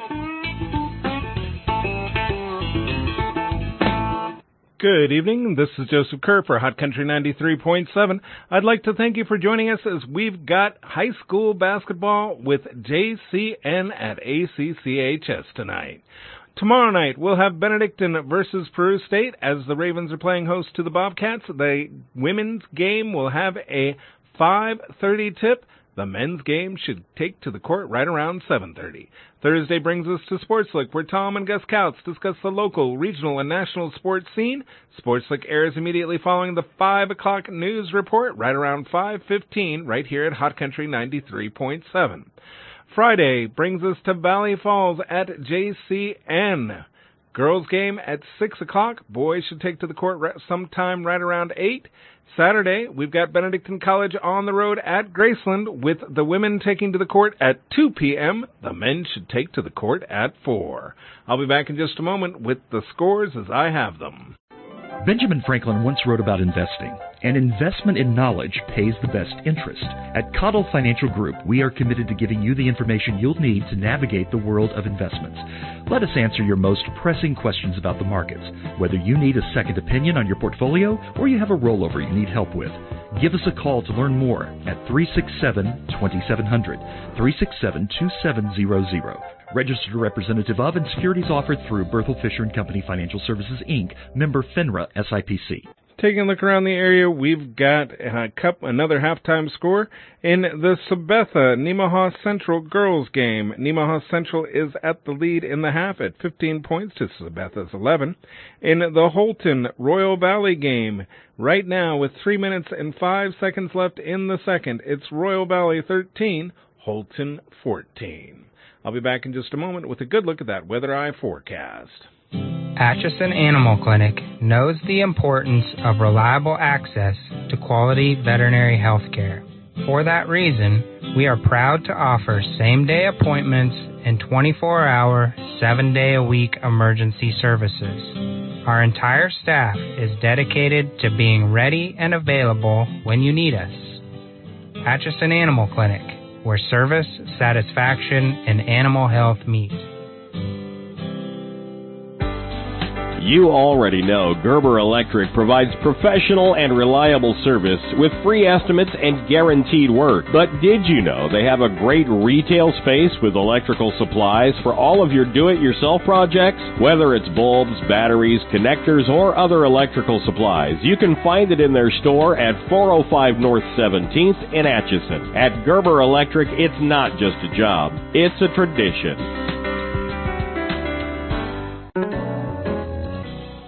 Good evening. This is Joseph Kerr for Hot Country ninety-three point seven. I'd like to thank you for joining us as we've got high school basketball with J C N at A C C H S tonight. Tomorrow night, we'll have Benedictine versus Peru State as the Ravens are playing host to the Bobcats. The women's game will have a five thirty tip. The men's game should take to the court right around seven thirty. Thursday brings us to Sportslick, where Tom and Gus Couts discuss the local, regional, and national sports scene. Sportslick airs immediately following the five o'clock news report, right around five fifteen, right here at Hot Country ninety-three point seven. Friday brings us to Valley Falls at J C N. Girls game at six o'clock. Boys should take to the court sometime right around eight. Saturday, we've got Benedictine College on the road at Graceland, with the women taking to the court at two p.m. The men should take to the court at four. I'll be back in just a moment with the scores as I have them. Benjamin Franklin once wrote about investing. An investment in knowledge pays the best interest. At Cottle Financial Group, we are committed to giving you the information you'll need to navigate the world of investments. Let us answer your most pressing questions about the markets, whether you need a second opinion on your portfolio or you have a rollover you need help with. Give us a call to learn more at three six seven, two seven zero zero, three six seven, two seven zero zero. Registered representative of and securities offered through Berthel Fisher and Company Financial Services, Incorporated, member FINRA S I P C. Taking a look around the area, we've got a cup, another halftime score in the Sabetha Nemaha Central girls game. Nemaha Central is at the lead in the half at fifteen points to Sabetha's eleven. In the Holton Royal Valley game, right now with three minutes and five seconds left in the second, it's Royal Valley thirteen, Holton fourteen. I'll be back in just a moment with a good look at that Weather Eye forecast. Atchison Animal Clinic knows the importance of reliable access to quality veterinary health care. For that reason, we are proud to offer same-day appointments and twenty-four hour, seven-day-a-week emergency services. Our entire staff is dedicated to being ready and available when you need us. Atchison Animal Clinic, where service, satisfaction, and animal health meet. You already know Gerber Electric provides professional and reliable service with free estimates and guaranteed work. But did you know they have a great retail space with electrical supplies for all of your do-it-yourself projects? Whether it's bulbs, batteries, connectors, or other electrical supplies, you can find it in their store at four oh five North seventeenth in Atchison. At Gerber Electric, it's not just a job, it's a tradition.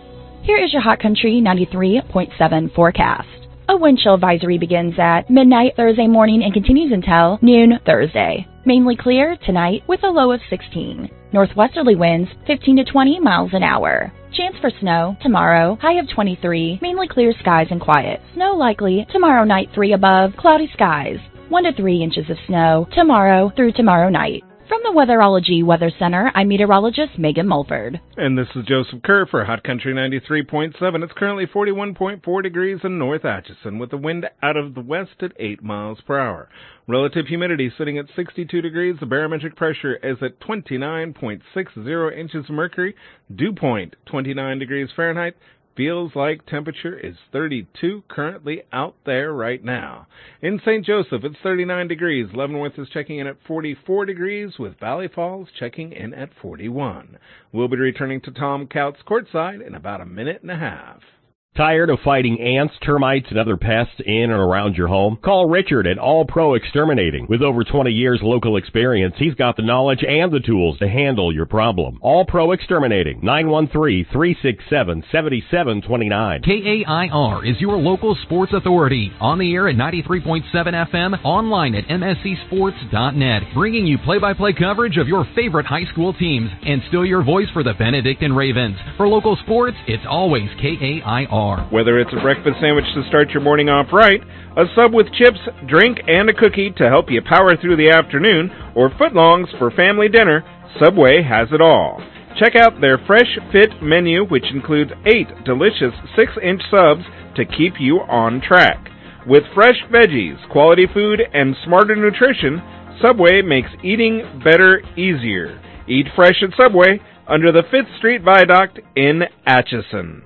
Here is your Hot Country ninety-three point seven forecast. A wind chill advisory begins at midnight Thursday morning and continues until noon Thursday. Mainly clear tonight with a low of sixteen. Northwesterly winds fifteen to twenty miles an hour. Chance for snow tomorrow, high of twenty-three, mainly clear skies and quiet. Snow likely tomorrow night three above, cloudy skies. one to three inches of snow tomorrow through tomorrow night. From the Weatherology Weather Center, I'm meteorologist Megan Mulford. And this is Joseph Kerr for Hot Country ninety-three point seven. It's currently forty-one point four degrees in North Atchison with the wind out of the west at eight miles per hour. Relative humidity sitting at sixty-two degrees. The barometric pressure is at twenty-nine point six zero inches of mercury. Dew point, twenty-nine degrees Fahrenheit. Feels like temperature is thirty-two currently out there right now. In Saint Joseph, it's thirty-nine degrees. Leavenworth is checking in at forty-four degrees, with Valley Falls checking in at forty-one. We'll be returning to Tom Couts courtside in about a minute and a half. Tired of fighting ants, termites, and other pests in and around your home? Call Richard at All Pro Exterminating. With over twenty years local experience, he's got the knowledge and the tools to handle your problem. All Pro Exterminating, nine one three, three six seven, seven seven two nine. K A I R is your local sports authority. On the air at ninety-three point seven F M, online at M S C sports dot net, bringing you play-by-play coverage of your favorite high school teams and still your voice for the Benedictine Ravens. For local sports, it's always K A I R. Whether it's a breakfast sandwich to start your morning off right, a sub with chips, drink, and a cookie to help you power through the afternoon, or footlongs for family dinner, Subway has it all. Check out their Fresh Fit menu, which includes eight delicious six-inch subs to keep you on track. With fresh veggies, quality food, and smarter nutrition, Subway makes eating better easier. Eat fresh at Subway under the fifth Street Viaduct in Atchison.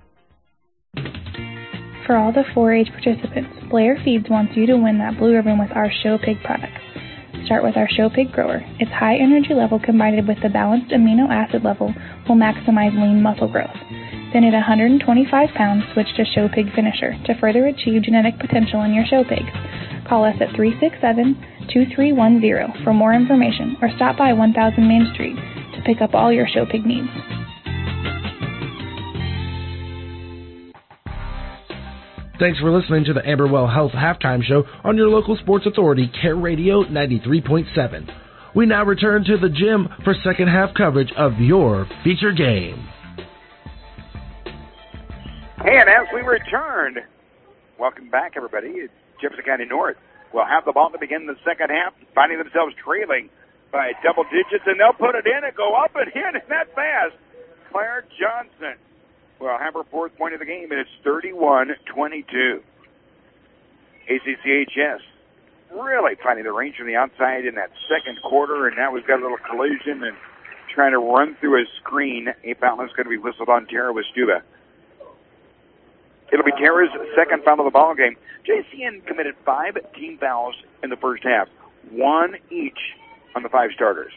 For all the four H participants, Blair Feeds wants you to win that blue ribbon with our Show Pig products. Start with our Show Pig Grower. Its high energy level combined with the balanced amino acid level will maximize lean muscle growth. Then at one hundred twenty-five pounds, switch to Show Pig Finisher to further achieve genetic potential in your show pigs. Call us at three six seven, two three one zero for more information or stop by one thousand Main Street to pick up all your show pig needs. Thanks for listening to the Amberwell Health Halftime Show on your local sports authority, Care Radio ninety-three point seven. We now return to the gym for second half coverage of your feature game. And as we returned, welcome back, everybody. It's Jefferson County North. We'll have the ball to begin the second half, finding themselves trailing by double digits, and they'll put it in and go up and in, and that fast. Claire Johnson will have her fourth point of the game, and it's thirty-one twenty-two. A C C H S really finding the range from the outside in that second quarter, and now we've got a little collision and trying to run through a screen. A foul is going to be whistled on Tara Westuba. It'll be Tara's second foul of the ball game. J C N committed five team fouls in the first half, one each on the five starters.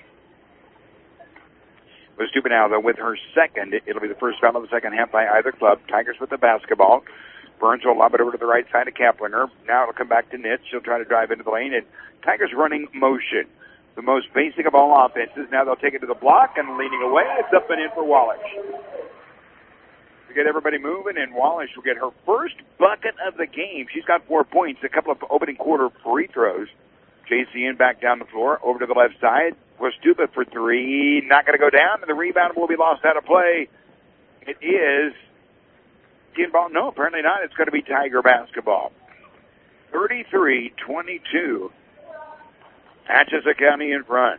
Westuba now, though, with her second. It'll be the first foul of the second half by either club. Tigers with the basketball. Burns will lob it over to the right side of Kaplinger. Now it'll come back to Nitz. She'll try to drive into the lane, and Tigers running motion. The most basic of all offenses. Now they'll take it to the block, and leaning away, it's up and in for Wallish. To get everybody moving, and Wallish will get her first bucket of the game. She's got four points, a couple of opening quarter free throws. J C N back down the floor, over to the left side. Westuba for three, not going to go down, and the rebound will be lost out of play. It is ball. No, apparently not. It's going to be Tiger basketball. thirty-three twenty-two. Atchison County in front.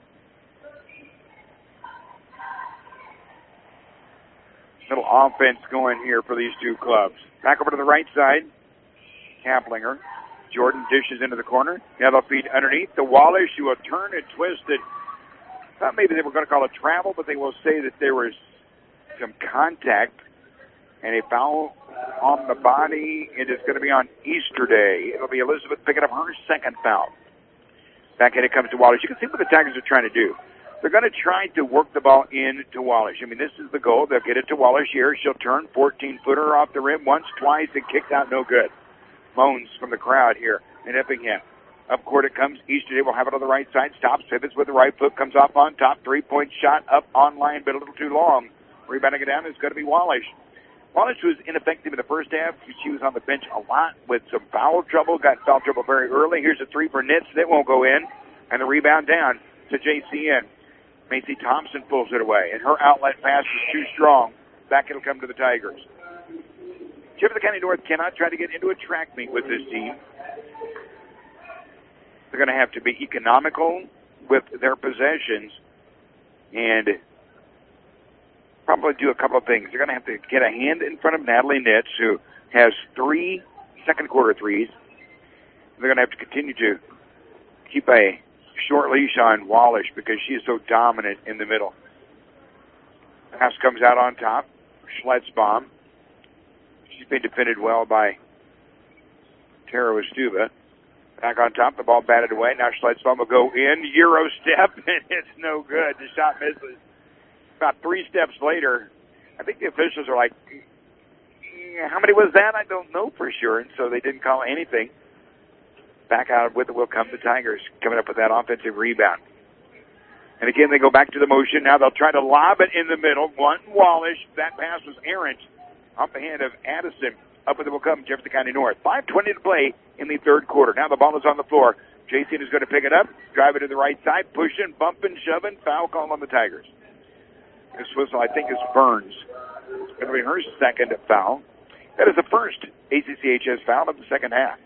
Little offense going here for these two clubs. Back over to the right side. Kaplinger. Jordan dishes into the corner. Now they'll feed underneath. The Wallace, who will turn and twist it. Thought maybe they were going to call it travel, but they will say that there was some contact and a foul on the body. It is going to be on Easter Day. It'll be Elizabeth picking up her second foul. Back in it comes to Wallace. You can see what the Tigers are trying to do. They're going to try to work the ball in to Wallace. I mean, this is the goal. They'll get it to Wallace here. She'll turn fourteen-footer off the rim once, twice, and kicked out no good. Moans from the crowd here in Effingham. Up court it comes. Easterday will have it on the right side. Stops, pivots with the right foot. Comes off on top. Three-point shot up on line, but a little too long. Rebounding it down is going to be Wallace. Wallace was ineffective in the first half. She was on the bench a lot with some foul trouble, got foul trouble very early. Here's a three for Nitz. That won't go in. And the rebound down to J C N. Macy Thompson pulls it away, and her outlet pass is too strong. Back it'll come to the Tigers. Jefferson County North cannot try to get into a track meet with this team. They're going to have to be economical with their possessions and probably do a couple of things. They're going to have to get a hand in front of Natalie Nitz, who has three second quarter threes. They're going to have to continue to keep a short leash on Wallish because she is so dominant in the middle. Pass comes out on top. Schletzbaum. She's been defended well by Tara Westuba. Back on top, the ball batted away. Now Schletzbaum will go in. Euro step, and it's no good. The shot misses. About three steps later, I think the officials are like, how many was that? I don't know for sure. And so they didn't call anything. Back out with it will come the Tigers, coming up with that offensive rebound. And again, they go back to the motion. Now they'll try to lob it in the middle. One, Wallish. That pass was errant off the hand of Addison. Up with it will come Jefferson County North. five twenty to play in the third quarter. Now the ball is on the floor. J C is going to pick it up, drive it to the right side, pushing, bumping, shoving. Foul call on the Tigers. This whistle, I think, is Burns. It's going to be her second foul. That is the first A C C H S foul of the second half.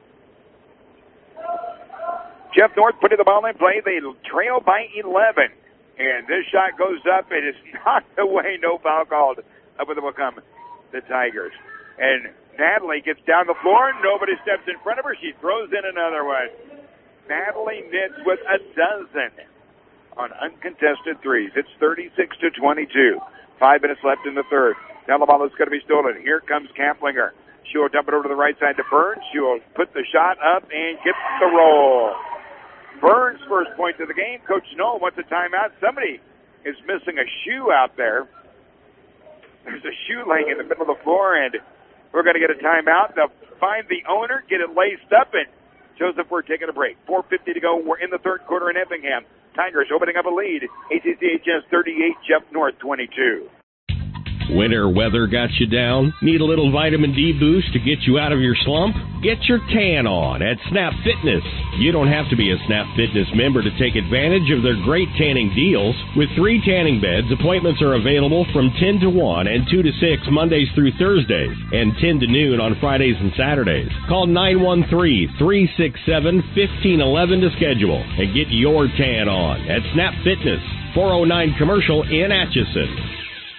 Jeff North putting the ball in play. They trail by eleven. And this shot goes up. It is knocked away. No foul called. Up with it will come the Tigers. And Natalie gets down the floor. Nobody steps in front of her. She throws in another one. Natalie Nitz with a dozen on uncontested threes. It's thirty-six to twenty-two. Five minutes left in the third. Now the ball is going to be stolen. Here comes Kamplinger. She will dump it over to the right side to Burns. She will put the shot up and get the roll. Burns' first point of the game. Coach Knoll wants a timeout. Somebody is missing a shoe out there. There's a shoe laying in the middle of the floor, and we're going to get a timeout. They'll find the owner, get it laced up, and Joseph, we're taking a break. four fifty to go. We're in the third quarter in Effingham. Tigers opening up a lead. A C C H S thirty-eight, Jeff North twenty-two. Winter weather got you down? Need a little vitamin D boost to get you out of your slump? Get your tan on at Snap Fitness. You don't have to be a Snap Fitness member to take advantage of their great tanning deals. With three tanning beds, appointments are available from ten to one and two to six Mondays through Thursdays and ten to noon on Fridays and Saturdays. Call nine one three, three six seven, one five one one to schedule and get your tan on at Snap Fitness, four oh nine Commercial in Atchison.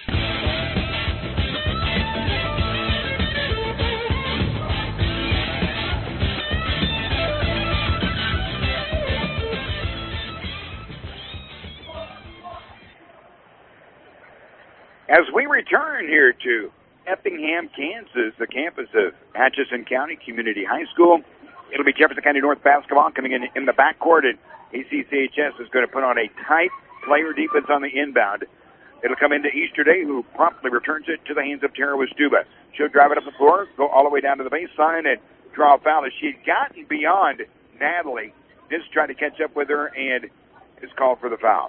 As we return here to Effingham, Kansas, the campus of Atchison County Community High School, it'll be Jefferson County North basketball coming in in the backcourt, and A C C H S is going to put on a tight player defense on the inbound. It'll come into Easterday, who promptly returns it to the hands of Tara Westuba. She'll drive it up the floor, go all the way down to the baseline, and draw a foul. As she had gotten beyond Natalie, just trying to catch up with her, and is called for the foul.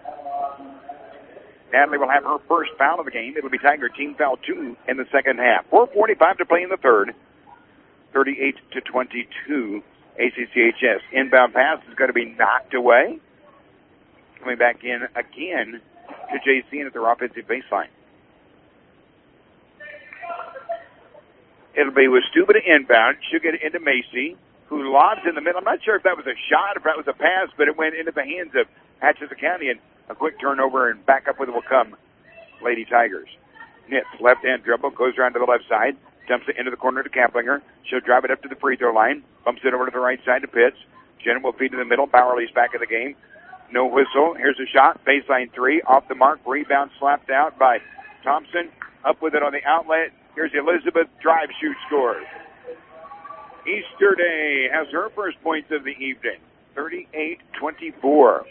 Natalie will have her first foul of the game. It'll be Tiger team foul two in the second half. four forty-five to play in the third. thirty-eight to twenty-two. A C C H S. Inbound pass is going to be knocked away. Coming back in again to J C at their offensive baseline. It'll be with Stuba to inbound. She'll get it into Macy, who lobs in the middle. I'm not sure if that was a shot, if that was a pass, but it went into the hands of Atchison County, and a quick turnover and back up with it will come Lady Tigers. Nitz, left hand dribble, goes around to the left side, dumps it into the corner to Kamplinger. She'll drive it up to the free throw line, bumps it over to the right side to Pitts. Jenna will feed to the middle. Bowerly's back in the game. No whistle. Here's a shot. Baseline three. Off the mark. Rebound slapped out by Thompson. Up with it on the outlet. Here's Elizabeth. Drive, shoot, scores. Easterday has her first points of the evening. thirty-eight twenty-four.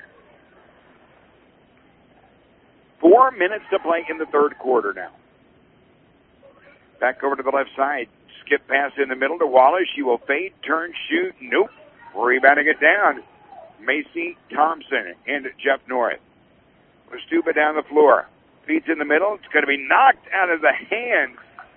Four minutes to play in the third quarter now. Back over to the left side. Skip pass in the middle to Wallace. She will fade, turn, shoot. Nope. Rebounding it down. Macy Thompson and Jeff North. Westuba down the floor. Feeds in the middle. It's going to be knocked out of the hands.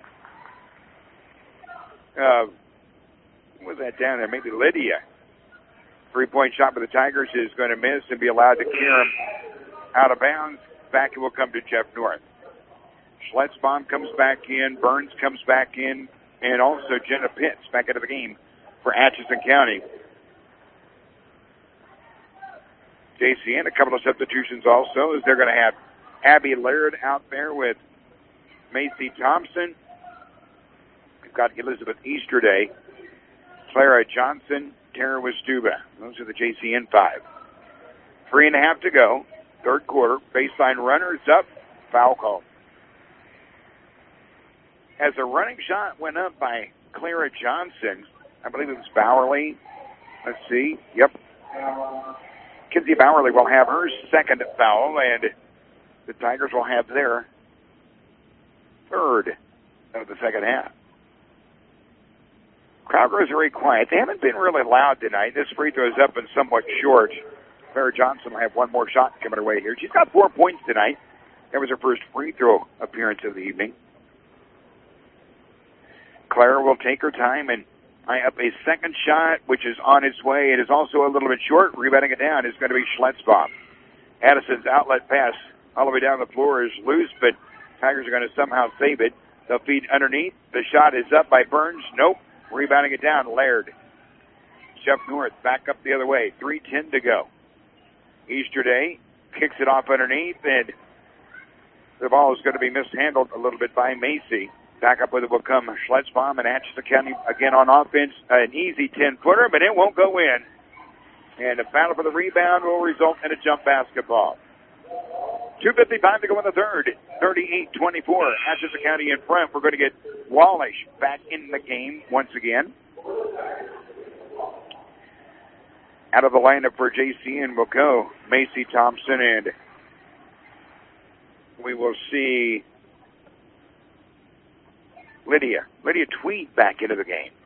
Uh, what was that down there? Maybe Lydia. Three-point shot for the Tigers is going to miss and be allowed to clear him out of bounds. Back it will come to Jeff North. Schletzbaum comes back in. Burns comes back in. And also Jenna Pitts back into the game for Atchison County. J C N, a couple of substitutions also, as they're going to have Abby Laird out there with Macy Thompson. We've got Elizabeth Easterday, Clara Johnson, Tara Westuba. Those are the J C N five. Three and a half to go. Third quarter. Baseline runners up. Foul call. As a running shot went up by Clara Johnson, I believe it was Bowerly. Let's see. Yep. Kinsey Bowerly will have her second foul, and the Tigers will have their third of the second half. Crowd is very quiet. They haven't been really loud tonight. This free throw is up and somewhat short. Clara Johnson will have one more shot coming her way here. She's got four points tonight. That was her first free throw appearance of the evening. Clara will take her time and eye up a second shot, which is on its way. It is also a little bit short. Rebounding it down is going to be Schletzbaum. Addison's outlet pass all the way down the floor is loose, but Tigers are going to somehow save it. They'll feed underneath. The shot is up by Burns. Nope. Rebounding it down, Laird. Jeff North back up the other way. three ten to go. Easterday kicks it off underneath, and the ball is going to be mishandled a little bit by Macy. Back up with it will come Schletzbaum, and Atchison County again on offense. An easy ten-footer, but it won't go in. And a battle for the rebound will result in a jump basketball. two fifty-five to go in the third. thirty-eight twenty-four. Atchison County in front. We're going to get Wallish back in the game once again. Out of the lineup for J C N will go Macy Thompson, and we will see Lydia. Lydia Tweed back into the game.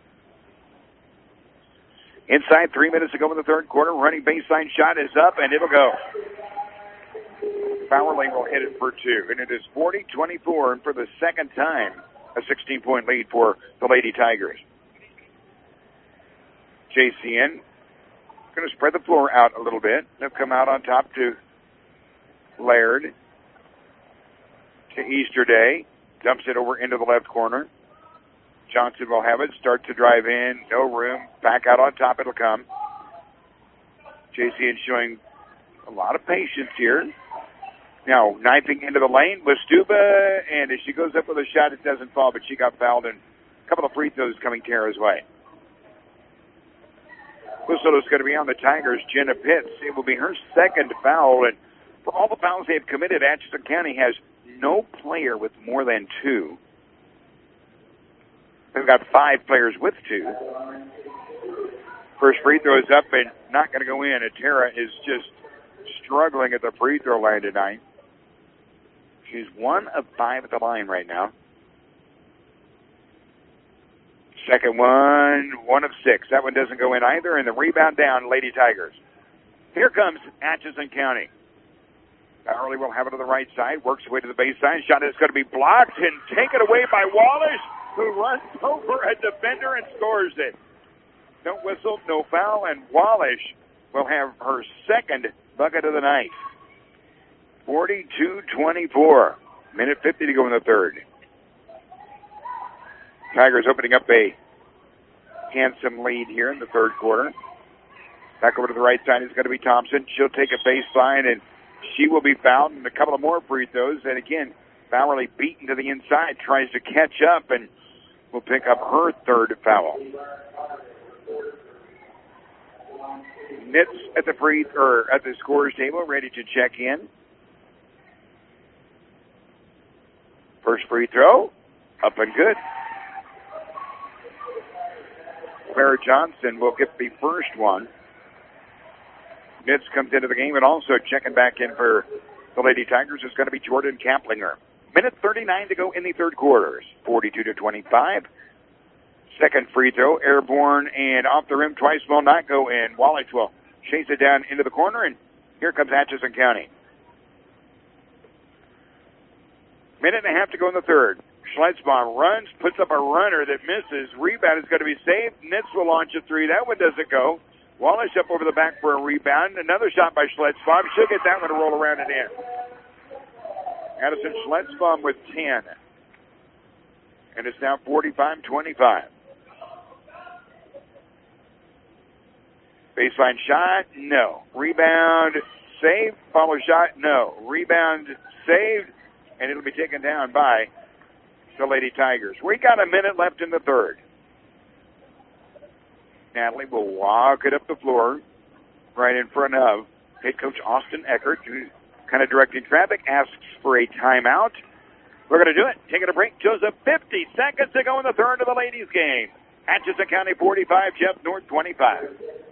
Inside three minutes to go in the third quarter. Running baseline shot is up, and it'll go. Bowerly will hit it for two, and it is forty twenty-four, and for the second time, a sixteen-point lead for the Lady Tigers. J C N going to spread the floor out a little bit. They'll come out on top to Laird, to Easterday. Dumps it over into the left corner. Johnson will have it. Start to drive in. No room. Back out on top. It'll come. J C N showing a lot of patience here. Now, knifing into the lane with Stuba, and as she goes up with a shot, it doesn't fall, but she got fouled, and a couple of free throws coming Tara's way. Whistle is going to be on the Tigers. Jenna Pitts. It will be her second foul, and for all the fouls they have committed, Atchison County has no player with more than two. They've got five players with two. First free throw is up and not going to go in. And Tara is just struggling at the free throw line tonight. She's one of five at the line right now. Second one, one of six. That one doesn't go in either, and the rebound down, Lady Tigers. Here comes Atchison County. Bowerly will have it on the right side, works away to the baseline. Shot is going to be blocked and taken away by Wallace, who runs over a defender and scores it. No whistle, no foul, and Wallace will have her second bucket of the night. forty-two twenty-four. Minute fifty to go in the third. Tigers opening up a handsome lead here in the third quarter. Back over to the right side is going to be Thompson. She'll take a baseline, and she will be fouled, and a couple of more free throws. And again, Bowerly beaten to the inside, tries to catch up, and will pick up her third foul. Nitz at the free or at the scorer's table, ready to check in. First free throw, up and good. Clara Johnson will get the first one. Nitz comes into the game, and also checking back in for the Lady Tigers is going to be Jordan Kaplinger. Minute thirty-nine to go in the third quarter. forty-two to twenty-five. Second free throw, airborne and off the rim twice, will not go in. Wallace will chase it down into the corner, and here comes Atchison County. Minute and a half to go in the third. Schleitzbaum runs, puts up a runner that misses. Rebound is going to be saved. Nitz will launch a three. That one doesn't go. Wallace up over the back for a rebound. Another shot by Schleitzbaum. She'll get that one to roll around and in. Addison Schleitzbaum with ten. And it's now forty-five twenty-five. Baseline shot, no. Rebound, saved. Follow shot, no. Rebound, saved. And it'll be taken down by the Lady Tigers. We got a minute left in the third. Natalie will walk it up the floor right in front of head coach Austin Eckert, who's kind of directing traffic, asks for a timeout. We're going to do it. Taking a break. Joseph, fifty seconds to go in the third of the ladies' game. Atchison County forty-five, Jeff North twenty-five.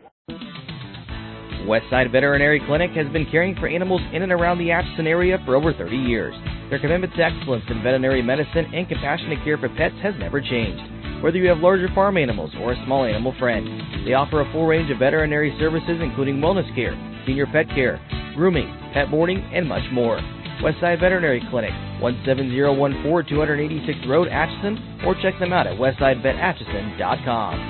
Westside Veterinary Clinic has been caring for animals in and around the Atchison area for over thirty years. Their commitment to excellence in veterinary medicine and compassionate care for pets has never changed. Whether you have larger farm animals or a small animal friend, they offer a full range of veterinary services including wellness care, senior pet care, grooming, pet boarding, and much more. Westside Veterinary Clinic, one seven zero one four, two eighty-sixth Road, Atchison, or check them out at westside vet atchison dot com.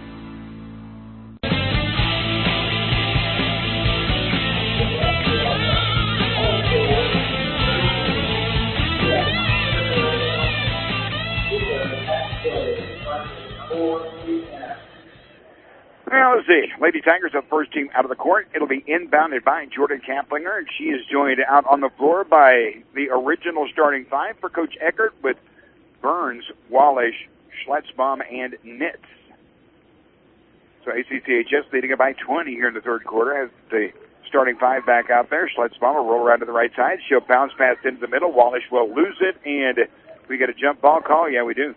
Well, let's see. Lady Tigers are the first team out of the court. It'll be inbounded by Jordan Kaplinger, and she is joined out on the floor by the original starting five for Coach Eckert with Burns, Wallish, Schleitzbaum, and Nitz. So A C C H S leading it by twenty here in the third quarter as the starting five back out there. Schleitzbaum will roll around to the right side. She'll bounce pass into the middle. Wallish will lose it, and we get a jump ball call. Yeah, we do.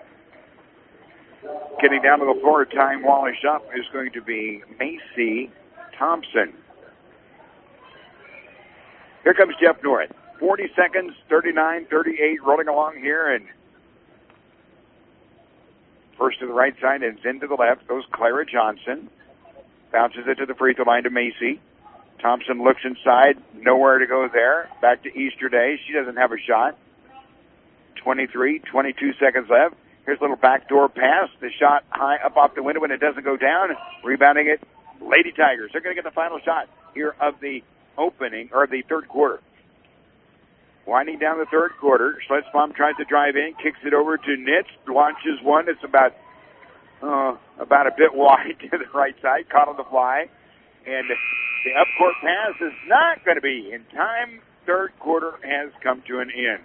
Getting down to the floor, time Wallish up is going to be Macy Thompson. Here comes Jeff North. forty seconds, thirty-nine thirty-eight, rolling along here, and first to the right side and then to the left goes Clara Johnson. Bounces it to the free throw line to Macy. Thompson looks inside, nowhere to go there. Back to Easterday. She doesn't have a shot. twenty-three, twenty-two seconds left. Here's a little backdoor pass. The shot high up off the window and it doesn't go down. Rebounding it, Lady Tigers. They're going to get the final shot here of the opening, or the third quarter. Winding down the third quarter, Schleitzbaum tries to drive in, kicks it over to Nitz, launches one. It's about uh, about a bit wide to the right side, caught on the fly. And the up-court pass is not going to be in time. Third quarter has come to an end.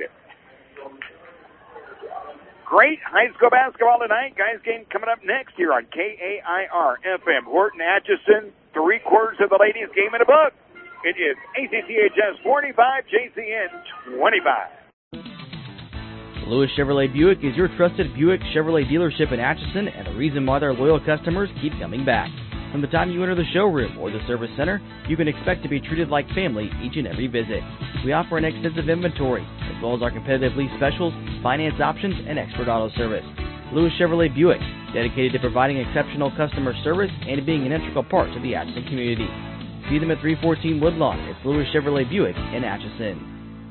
Great high school basketball tonight. Guys, game coming up next here on K A I R F M. Horton Atchison, three quarters of the ladies' game in a book. It is A C C H S forty-five, J C N twenty-five. Lewis Chevrolet Buick is your trusted Buick Chevrolet dealership in Atchison and the reason why their loyal customers keep coming back. From the time you enter the showroom or the service center, you can expect to be treated like family each and every visit. We offer an extensive inventory, as well as our competitive lease specials, finance options, and expert auto service. Lewis Chevrolet Buick, dedicated to providing exceptional customer service and being an integral part of the Atchison community. See them at three fourteen Woodlawn. It's Lewis Chevrolet Buick in Atchison.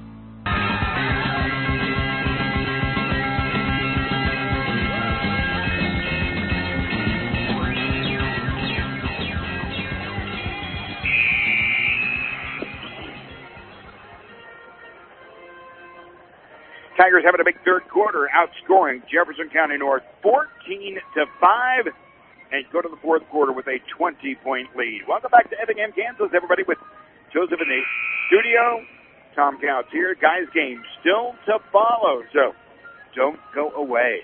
Tigers having a big third quarter, outscoring Jefferson County North fourteen to five, and go to the fourth quarter with a twenty-point lead. Welcome back to Effingham, Kansas, everybody, with Joseph in the studio. Tom Counts here. Guys, game still to follow, so don't go away.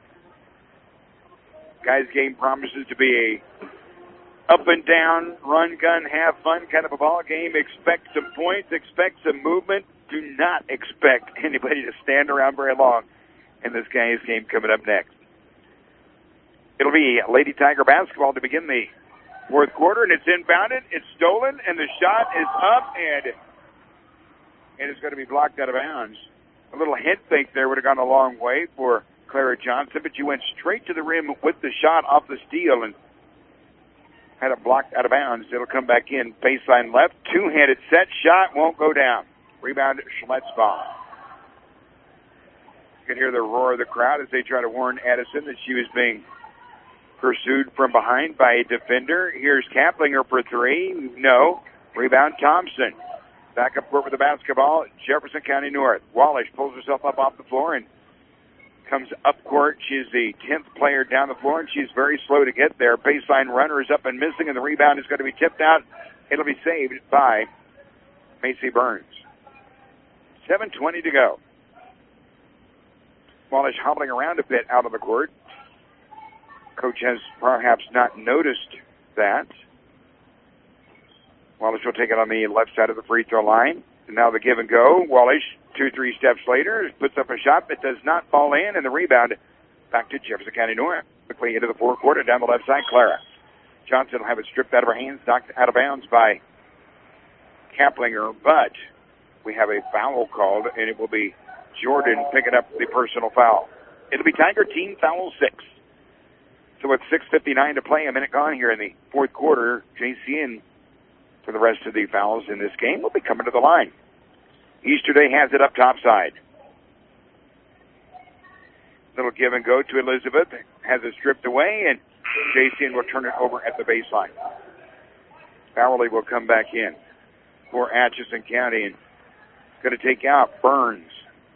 Guys, game promises to be a up and down, run, gun, have fun kind of a ball game. Expect some points, expect some movement. Do not expect anybody to stand around very long in this guy's game coming up next. It'll be Lady Tiger basketball to begin the fourth quarter, and it's inbounded, it's stolen, and the shot is up, and, and it's going to be blocked out of bounds. A little head fake there would have gone a long way for Clara Johnson, but she went straight to the rim with the shot off the steal and had it blocked out of bounds. It'll come back in, baseline left, two-handed set, shot won't go down. Rebound, Schleitzbaum. can hear the roar of the crowd as they try to warn Addison that she was being pursued from behind by a defender. Here's Kaplinger for three. No. Rebound, Thompson. Back up court with the basketball. Jefferson County North. Wallish pulls herself up off the floor and comes up court. She's the tenth player down the floor, and she's very slow to get there. Baseline runner is up and missing, and the rebound is going to be tipped out. It'll be saved by Macy Burns. seven twenty to go. Wallish hobbling around a bit out of the court. Coach has perhaps not noticed that. Wallish will take it on the left side of the free throw line. And now the give and go. Wallish, two, three steps later, puts up a shot that does not fall in, and the rebound back to Jefferson County North. Quickly into the fourth quarter, down the left side, Clara Johnson will have it stripped out of her hands, knocked out of bounds by Kaplinger, but we have a foul called, and it will be Jordan picking up the personal foul. It'll be Tiger team foul six. So with six fifty-nine to play, a minute gone here in the fourth quarter, J C N, for the rest of the fouls in this game, will be coming to the line. Easterday has it up top side. Little give and go to Elizabeth. Has it stripped away, and J C N will turn it over at the baseline. Farley will come back in for Atchison County and going to take out Burns.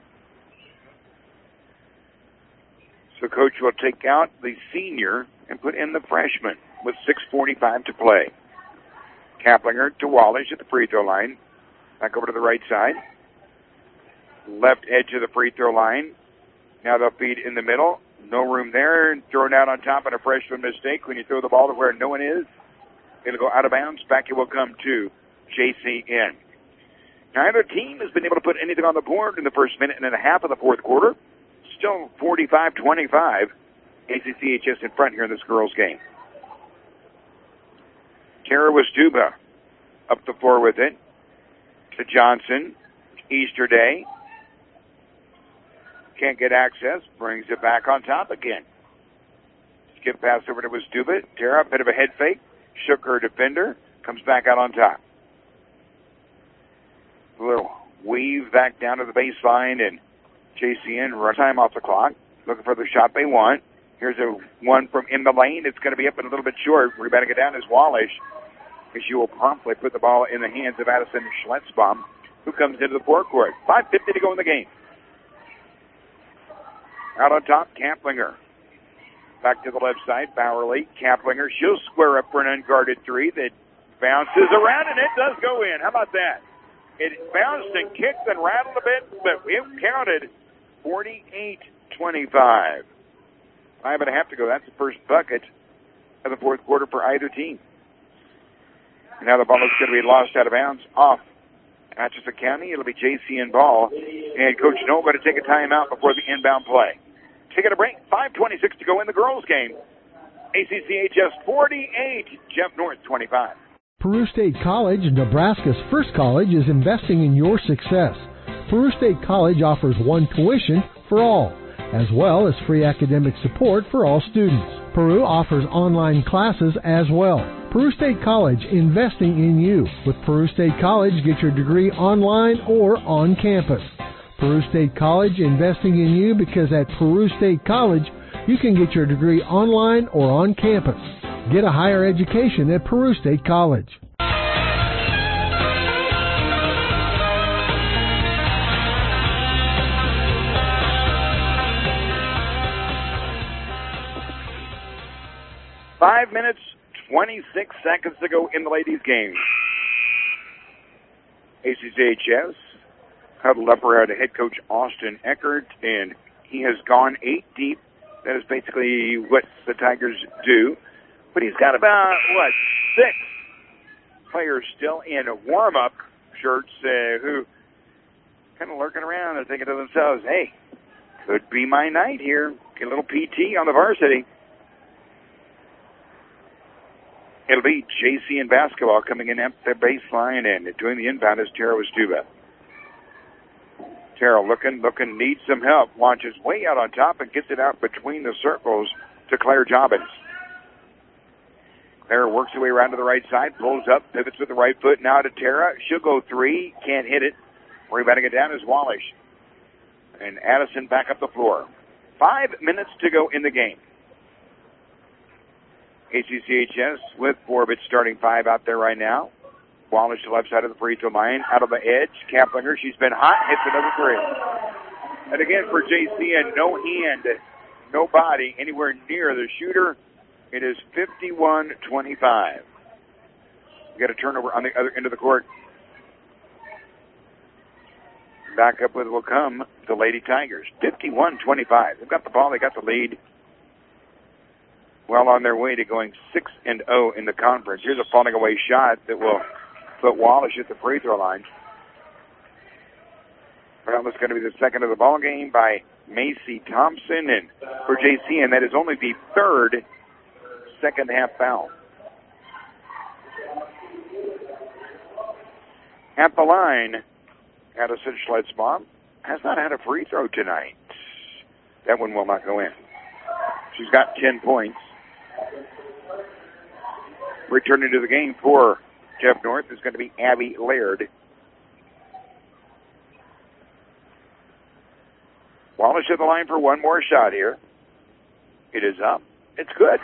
So coach will take out the senior and put in the freshman with six forty-five to play. Kaplinger to Wallish at the free throw line. Back over to the right side. Left edge of the free throw line. Now they'll feed in the middle. No room there. Thrown out on top on a freshman mistake. When you throw the ball to where no one is, it'll go out of bounds. Back it will come to J C N. Neither team has been able to put anything on the board in the first minute and a half of the fourth quarter. Still forty-five twenty-five. A C C H S in front here in this girls' game. Tara Westuba up the floor with it to Johnson. Easterday can't get access. Brings it back on top again. Skip pass over to Westuba. Tara, a bit of a head fake. Shook her defender. Comes back out on top. A little weave back down to the baseline, and J C N run time off the clock. Looking for the shot they want. Here's a one from in the lane. It's going to be up and a little bit short. Rebounding it down is Wallish. As she will promptly put the ball in the hands of Addison Schletzbaum, who comes into the forecourt. five fifty to go in the game. Out on top, Kaplinger. Back to the left side, Bowerly. Kaplinger, she'll square up for an unguarded three that bounces around, and it does go in. How about that? It bounced and kicked and rattled a bit, but it counted forty-eight twenty-five. Five and a half to go. That's the first bucket of the fourth quarter for either team. And now the ball is going to be lost out of bounds off Atchison County. It'll be J C N ball. And Coach Noel going to take a timeout before the inbound play. Taking a break. five twenty-six to go in the girls' game. A C C H S forty-eight, Jeff North twenty-five. Peru State College, Nebraska's first college, is investing in your success. Peru State College offers one tuition for all, as well as free academic support for all students. Peru offers online classes as well. Peru State College, investing in you. With Peru State College, get your degree online or on campus. Peru State College, investing in you, because at Peru State College, you can get your degree online or on campus. Get a higher education at Peru State College. Five minutes, twenty-six seconds to go in the ladies' game. A C C H S huddled up around head coach Austin Eckert, and he has gone eight deep. That is basically what the Tigers do. But he's got about, what, six players still in warm-up shirts uh, who kind of lurking around and thinking to themselves, hey, could be my night here. Get a little P T on the varsity. It'll be J C N basketball coming in at the baseline, and doing the inbound is Tara Westuba. Tara looking, looking, needs some help. Launches way out on top and gets it out between the circles to Claire Jobbins. Claire works her way around to the right side, pulls up, pivots with the right foot, now to Tara. She'll go three, can't hit it. Rebounding it down is Wallish. And Addison back up the floor. Five minutes to go in the game. A C C H S with Borbich starting five out there right now. Wallace to the left side of the free throw line. Out of the edge. Kaplinger, she's been hot. Hits another three. And again for J C N, no hand, no body anywhere near the shooter. It is fifty-one twenty-five. We got a turnover on the other end of the court. Back up with will come the Lady Tigers. fifty-one twenty-five. They've got the ball. They got the lead. Well on their way to going six and oh in the conference. Here's a falling away shot that will put Wallace at the free throw line. Well, that's going to be the second of the ball game by Macy Thompson, and for J C N, that is only the third second half foul. At the line, Addison Schletzbaum has not had a free throw tonight. That one will not go in. She's got ten points. Returning to the game for Jeff North is going to be Abby Laird. Wallace at the line for one more shot here. It is up. It's good.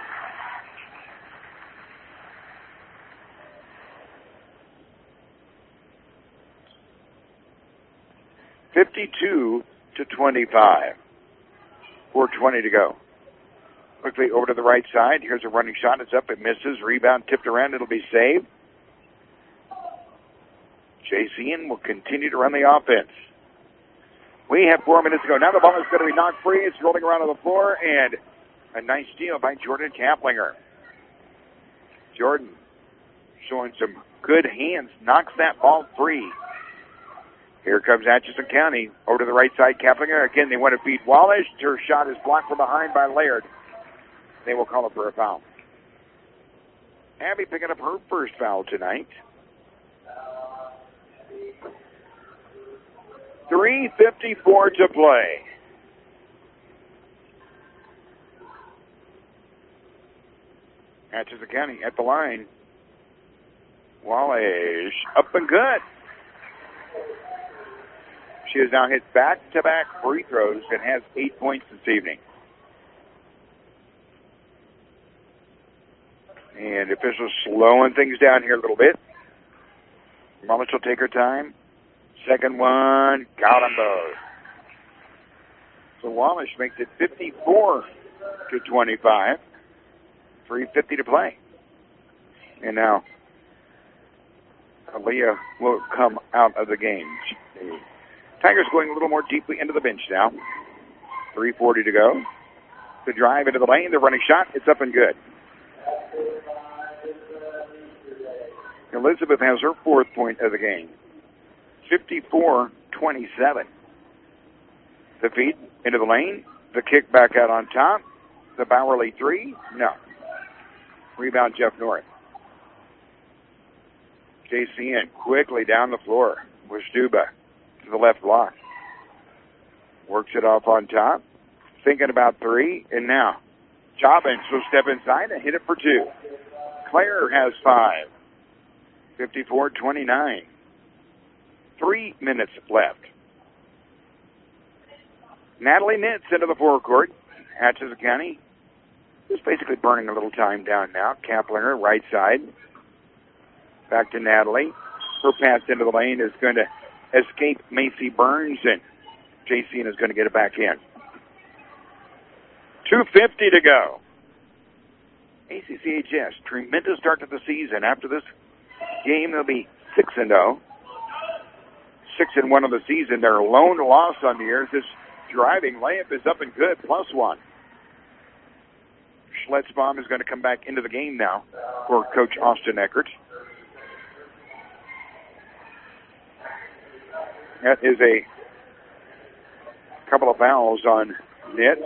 fifty-two to twenty-five. four twenty to go. Quickly over to the right side. Here's a running shot. It's up. It misses. Rebound tipped around. It'll be saved. J C N will continue to run the offense. We have four minutes to go. Now the ball is going to be knocked free. It's rolling around on the floor, and a nice steal by Jordan Kaplinger. Jordan showing some good hands. Knocks that ball free. Here comes Atchison County. Over to the right side, Kaplinger. Again, they want to beat Wallace. Her shot is blocked from behind by Laird. They will call it for a foul. Abby picking up her first foul tonight. three fifty-four to play. Atchison County at the line. Wallace up and good. She has now hit back-to-back free throws and has eight points this evening. And officials slowing things down here a little bit. Wallace will take her time. Second one, got them both. So Wallace makes it fifty-four to twenty-five. three fifty to play. And now Aaliyah will come out of the game. Tigers going a little more deeply into the bench now. three forty to go. The drive into the lane, the running shot, it's up and good. Elizabeth has her fourth point of the game. fifty-four twenty-seven. The feed into the lane. The kick back out on top. The Bowerly three. No. Rebound Jeff North. J C N quickly down the floor. Westduba to the left block. Works it off on top. Thinking about three. And now Jobbins will step inside and hit it for two. Claire has five. fifty-four twenty-nine. Three minutes left. Natalie Nitz into the forecourt. Atchison County is basically burning a little time down now. Kaplinger, right side. Back to Natalie. Her pass into the lane is going to escape Macy Burns, and J C N is going to get it back in. two fifty to go. A C C H S, tremendous start to the season. After this game, they'll be six and oh. six and one on the season. Their lone loss on the year is this driving layup is up and good, plus one. Schletzbaum is going to come back into the game now for Coach Austin Eckert. That is a couple of fouls on Nitz.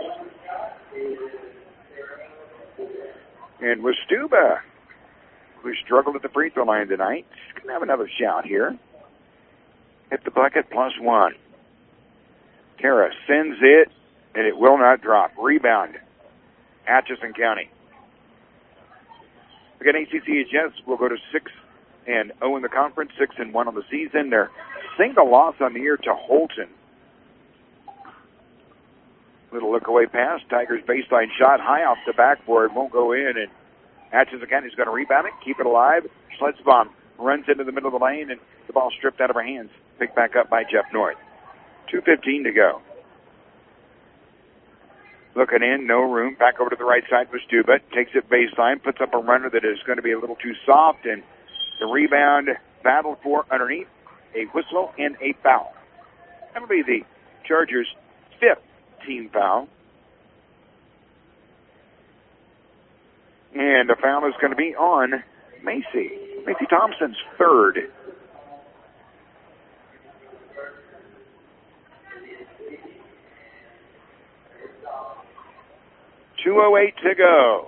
And Westduba, who struggled at the free throw line tonight, is going to have another shot here. Hit the bucket, plus one. Tara sends it, and it will not drop. Rebound, Atchison County. Again, A C C H S will go to six and oh in the conference, six and one on the season. Their single loss on the year to Holton Little look-away pass. Tigers baseline shot high off the backboard. Won't go in, and Atchison County's going to rebound it, keep it alive. Schlitzbaum runs into the middle of the lane, and the ball stripped out of her hands. Picked back up by Jeff North. two fifteen to go. Looking in, no room. Back over to the right side for Stuba. Takes it baseline, puts up a runner that is going to be a little too soft, and the rebound battled for underneath. A whistle and a foul. That'll be the Chargers' fifth team foul. And the foul is going to be on Macy. Macy Thompson's third. two oh eight to go.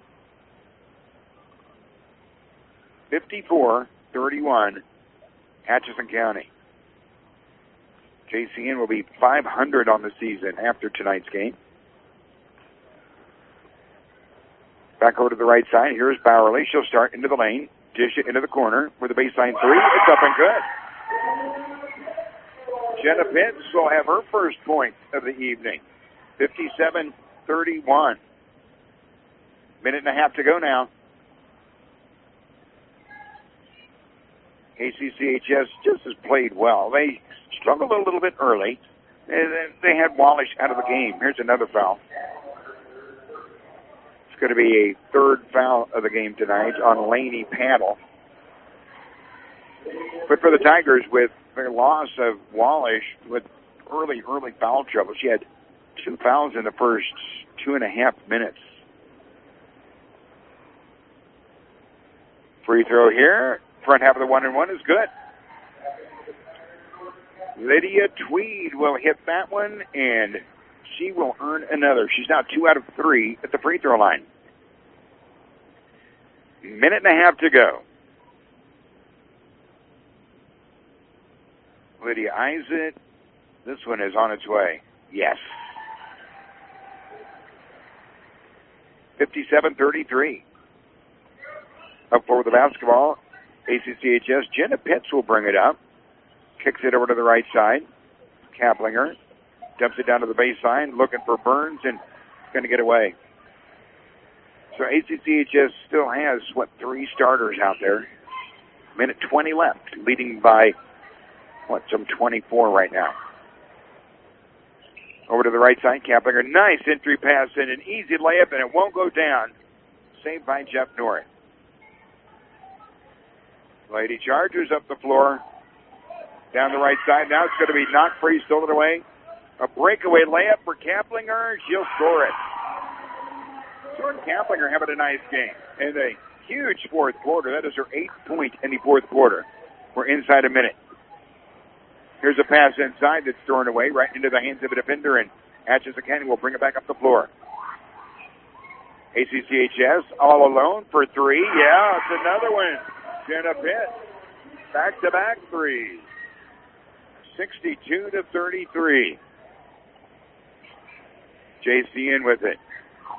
fifty-four thirty-one, Atchison County. J C N will be five hundred on the season after tonight's game. Back over to the right side. Here's Bowerly. She'll start into the lane. Dish it into the corner for the baseline three. It's up and good. Jenna Pitts will have her first point of the evening. fifty-seven thirty-one. Minute and a half to go now. A C C H S just has played well. They struggled a little bit early, and then they had Wallish out of the game. Here's another foul. It's going to be a third foul of the game tonight on Laney Paddle. But for the Tigers, with their loss of Wallish, with early, early foul trouble, she had two fouls in the first two and a half minutes. Free throw here. Front half of the one and one is good. Lydia Tweed will hit that one, and she will earn another. She's now two out of three at the free throw line. Minute and a half to go. Lydia eyes it. This one is on its way. Yes. fifty-seven thirty-three. Up for the basketball. A C C H S. Jenna Pitts will bring it up. Kicks it over to the right side. Kaplinger dumps it down to the baseline, looking for Burns, and going to get away. So A C C H S still has, what, three starters out there. Minute twenty left, leading by, what, some twenty-four right now. Over to the right side, Kaplinger. Nice entry pass and an easy layup, and it won't go down. Saved by Jeff North. Lady Chargers up the floor. Down the right side. Now it's going to be knocked free, stolen away. A breakaway layup for Kaplinger. She'll score it. Jordan Kaplinger having a nice game. And a huge fourth quarter. That is her eighth point in the fourth quarter. We're inside a minute. Here's a pass inside that's thrown away right into the hands of a defender, and Atchison County will bring it back up the floor. A C C H S all alone for three. Yeah, it's another one. Jenna Pitt. Back-to-back threes. sixty-two to thirty-three. J C N with it.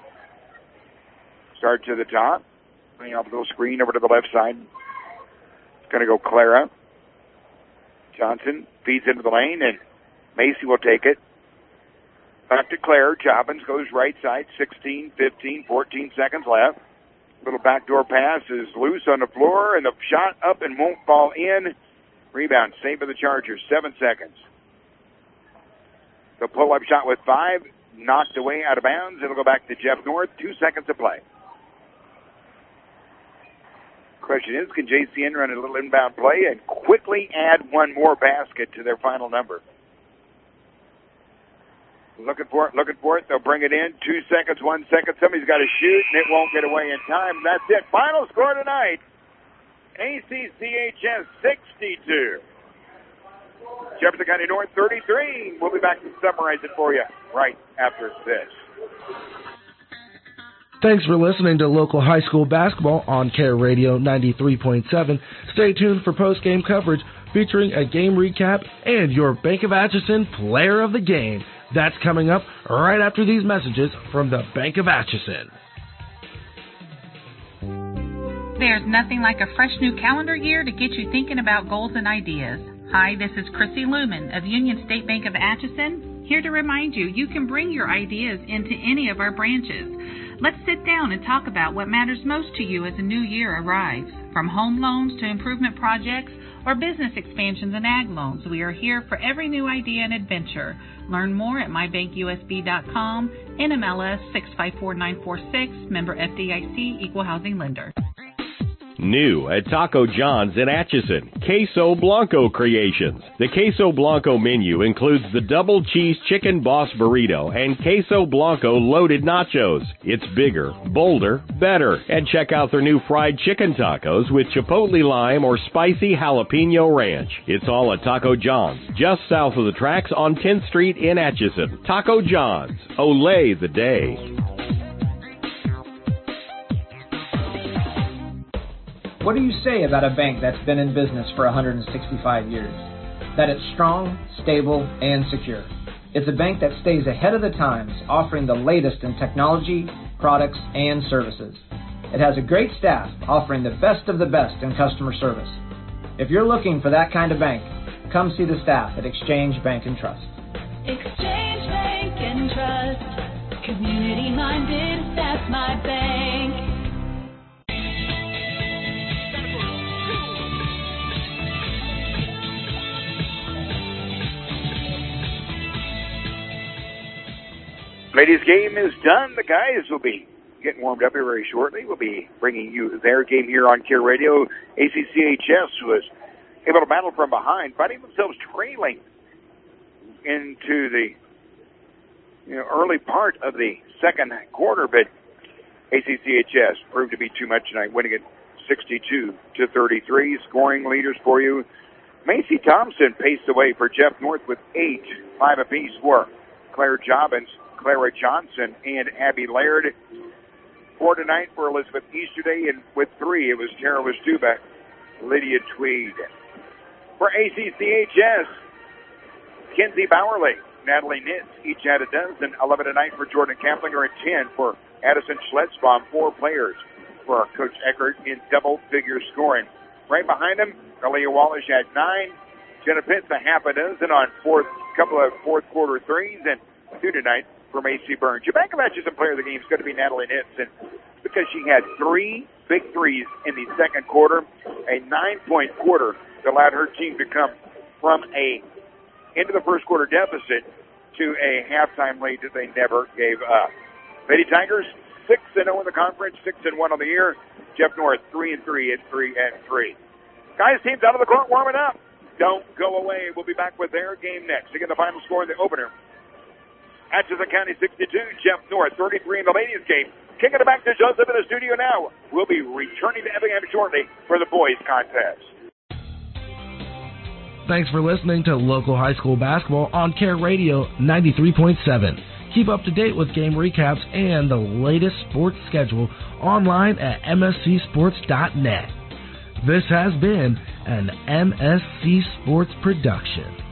Start to the top. Bring off a little screen over to the left side. It's going to go Clara. Johnson feeds into the lane, and Macy will take it. Back to Claire. Jobbins goes right side. sixteen, fifteen, fourteen seconds left. Little backdoor pass is loose on the floor, and the shot up and won't fall in. Rebound, save for the Chargers. Seven seconds. The pull-up shot with five, knocked away out of bounds. It'll go back to Jeff North. Two seconds to play. Question is, can J C N run a little inbound play and quickly add one more basket to their final number? Looking for it, looking for it. They'll bring it in. Two seconds, one second. Somebody's got to shoot, and it won't get away in time. That's it. Final score tonight. A C C H S sixty-two. Jefferson County North thirty-three. We'll be back to summarize it for you right after this. Thanks for listening to local high school basketball on Care Radio ninety-three point seven. Stay tuned for post-game coverage featuring a game recap and your Bank of Atchison Player of the Game. That's coming up right after these messages from the Bank of Atchison. There's nothing like a fresh new calendar year to get you thinking about goals and ideas. Hi, this is Chrissy Lumen of Union State Bank of Atchison, here to remind you you can bring your ideas into any of our branches. Let's sit down and talk about what matters most to you as a new year arrives. From home loans to improvement projects or business expansions and ag loans, we are here for every new idea and adventure. Learn more at my bank U S B dot com, N M L S six five four nine four six, member F D I C, equal housing lender. New at Taco John's in Atchison, Queso Blanco Creations. The Queso Blanco menu includes the double cheese chicken boss burrito and Queso Blanco loaded nachos. It's bigger, bolder, better. And check out their new fried chicken tacos with chipotle lime or spicy jalapeno ranch. It's all at Taco John's, just south of the tracks on tenth Street in Atchison. Taco John's. Olay the day. What do you say about a bank that's been in business for one hundred sixty-five years? That it's strong, stable, and secure. It's a bank that stays ahead of the times, offering the latest in technology, products, and services. It has a great staff offering the best of the best in customer service. If you're looking for that kind of bank, come see the staff at Exchange Bank and Trust. Exchange Bank and Trust. Community minded, that's my bank. Ladies' game is done. The guys will be getting warmed up here very shortly. We'll be bringing you their game here on Care Radio. A C C H S was able to battle from behind, finding themselves trailing into the you know, early part of the second quarter, but A C C H S proved to be too much tonight, winning it sixty-two to thirty-three. Scoring leaders for you. Macy Thompson paced the way for Jeff North with eight, five apiece for Claire Jobbins, Clara Johnson, and Abby Laird. Four tonight for Elizabeth Easterday, and with three, it was Tara Westuba, Lydia Tweed. For A C C H S, Kenzie Bowerly, Natalie Nitz, each had a dozen. eleven tonight for Jordan Kamplinger, and ten for Addison Schletzbaum. Four players for our Coach Eckert in double-figure scoring. Right behind them, Aaliyah Wallish had nine. Jenna Pitts a half a dozen on fourth, couple of fourth-quarter threes, and two tonight for Macy Burns. Your Bank of Atchison player of the game is going to be Natalie Nitz, and because she had three big threes in the second quarter, a nine-point quarter that allowed her team to come from a into the first quarter deficit to a halftime lead that they never gave up. Lady Tigers six and zero in the conference, six and one on the year. Jeff North three and three and three and three. Guys, teams out of the court warming up. Don't go away. We'll be back with their game next. Again, the final score in the opener. Atchison County sixty-two, Jeff North thirty-three in the ladies' game. Kicking it back to Joseph in the studio now. We'll be returning to Effingham shortly for the boys' contest. Thanks for listening to local high school basketball on Care Radio ninety-three point seven. Keep up to date with game recaps and the latest sports schedule online at m s c sports dot net. This has been an M S C Sports production.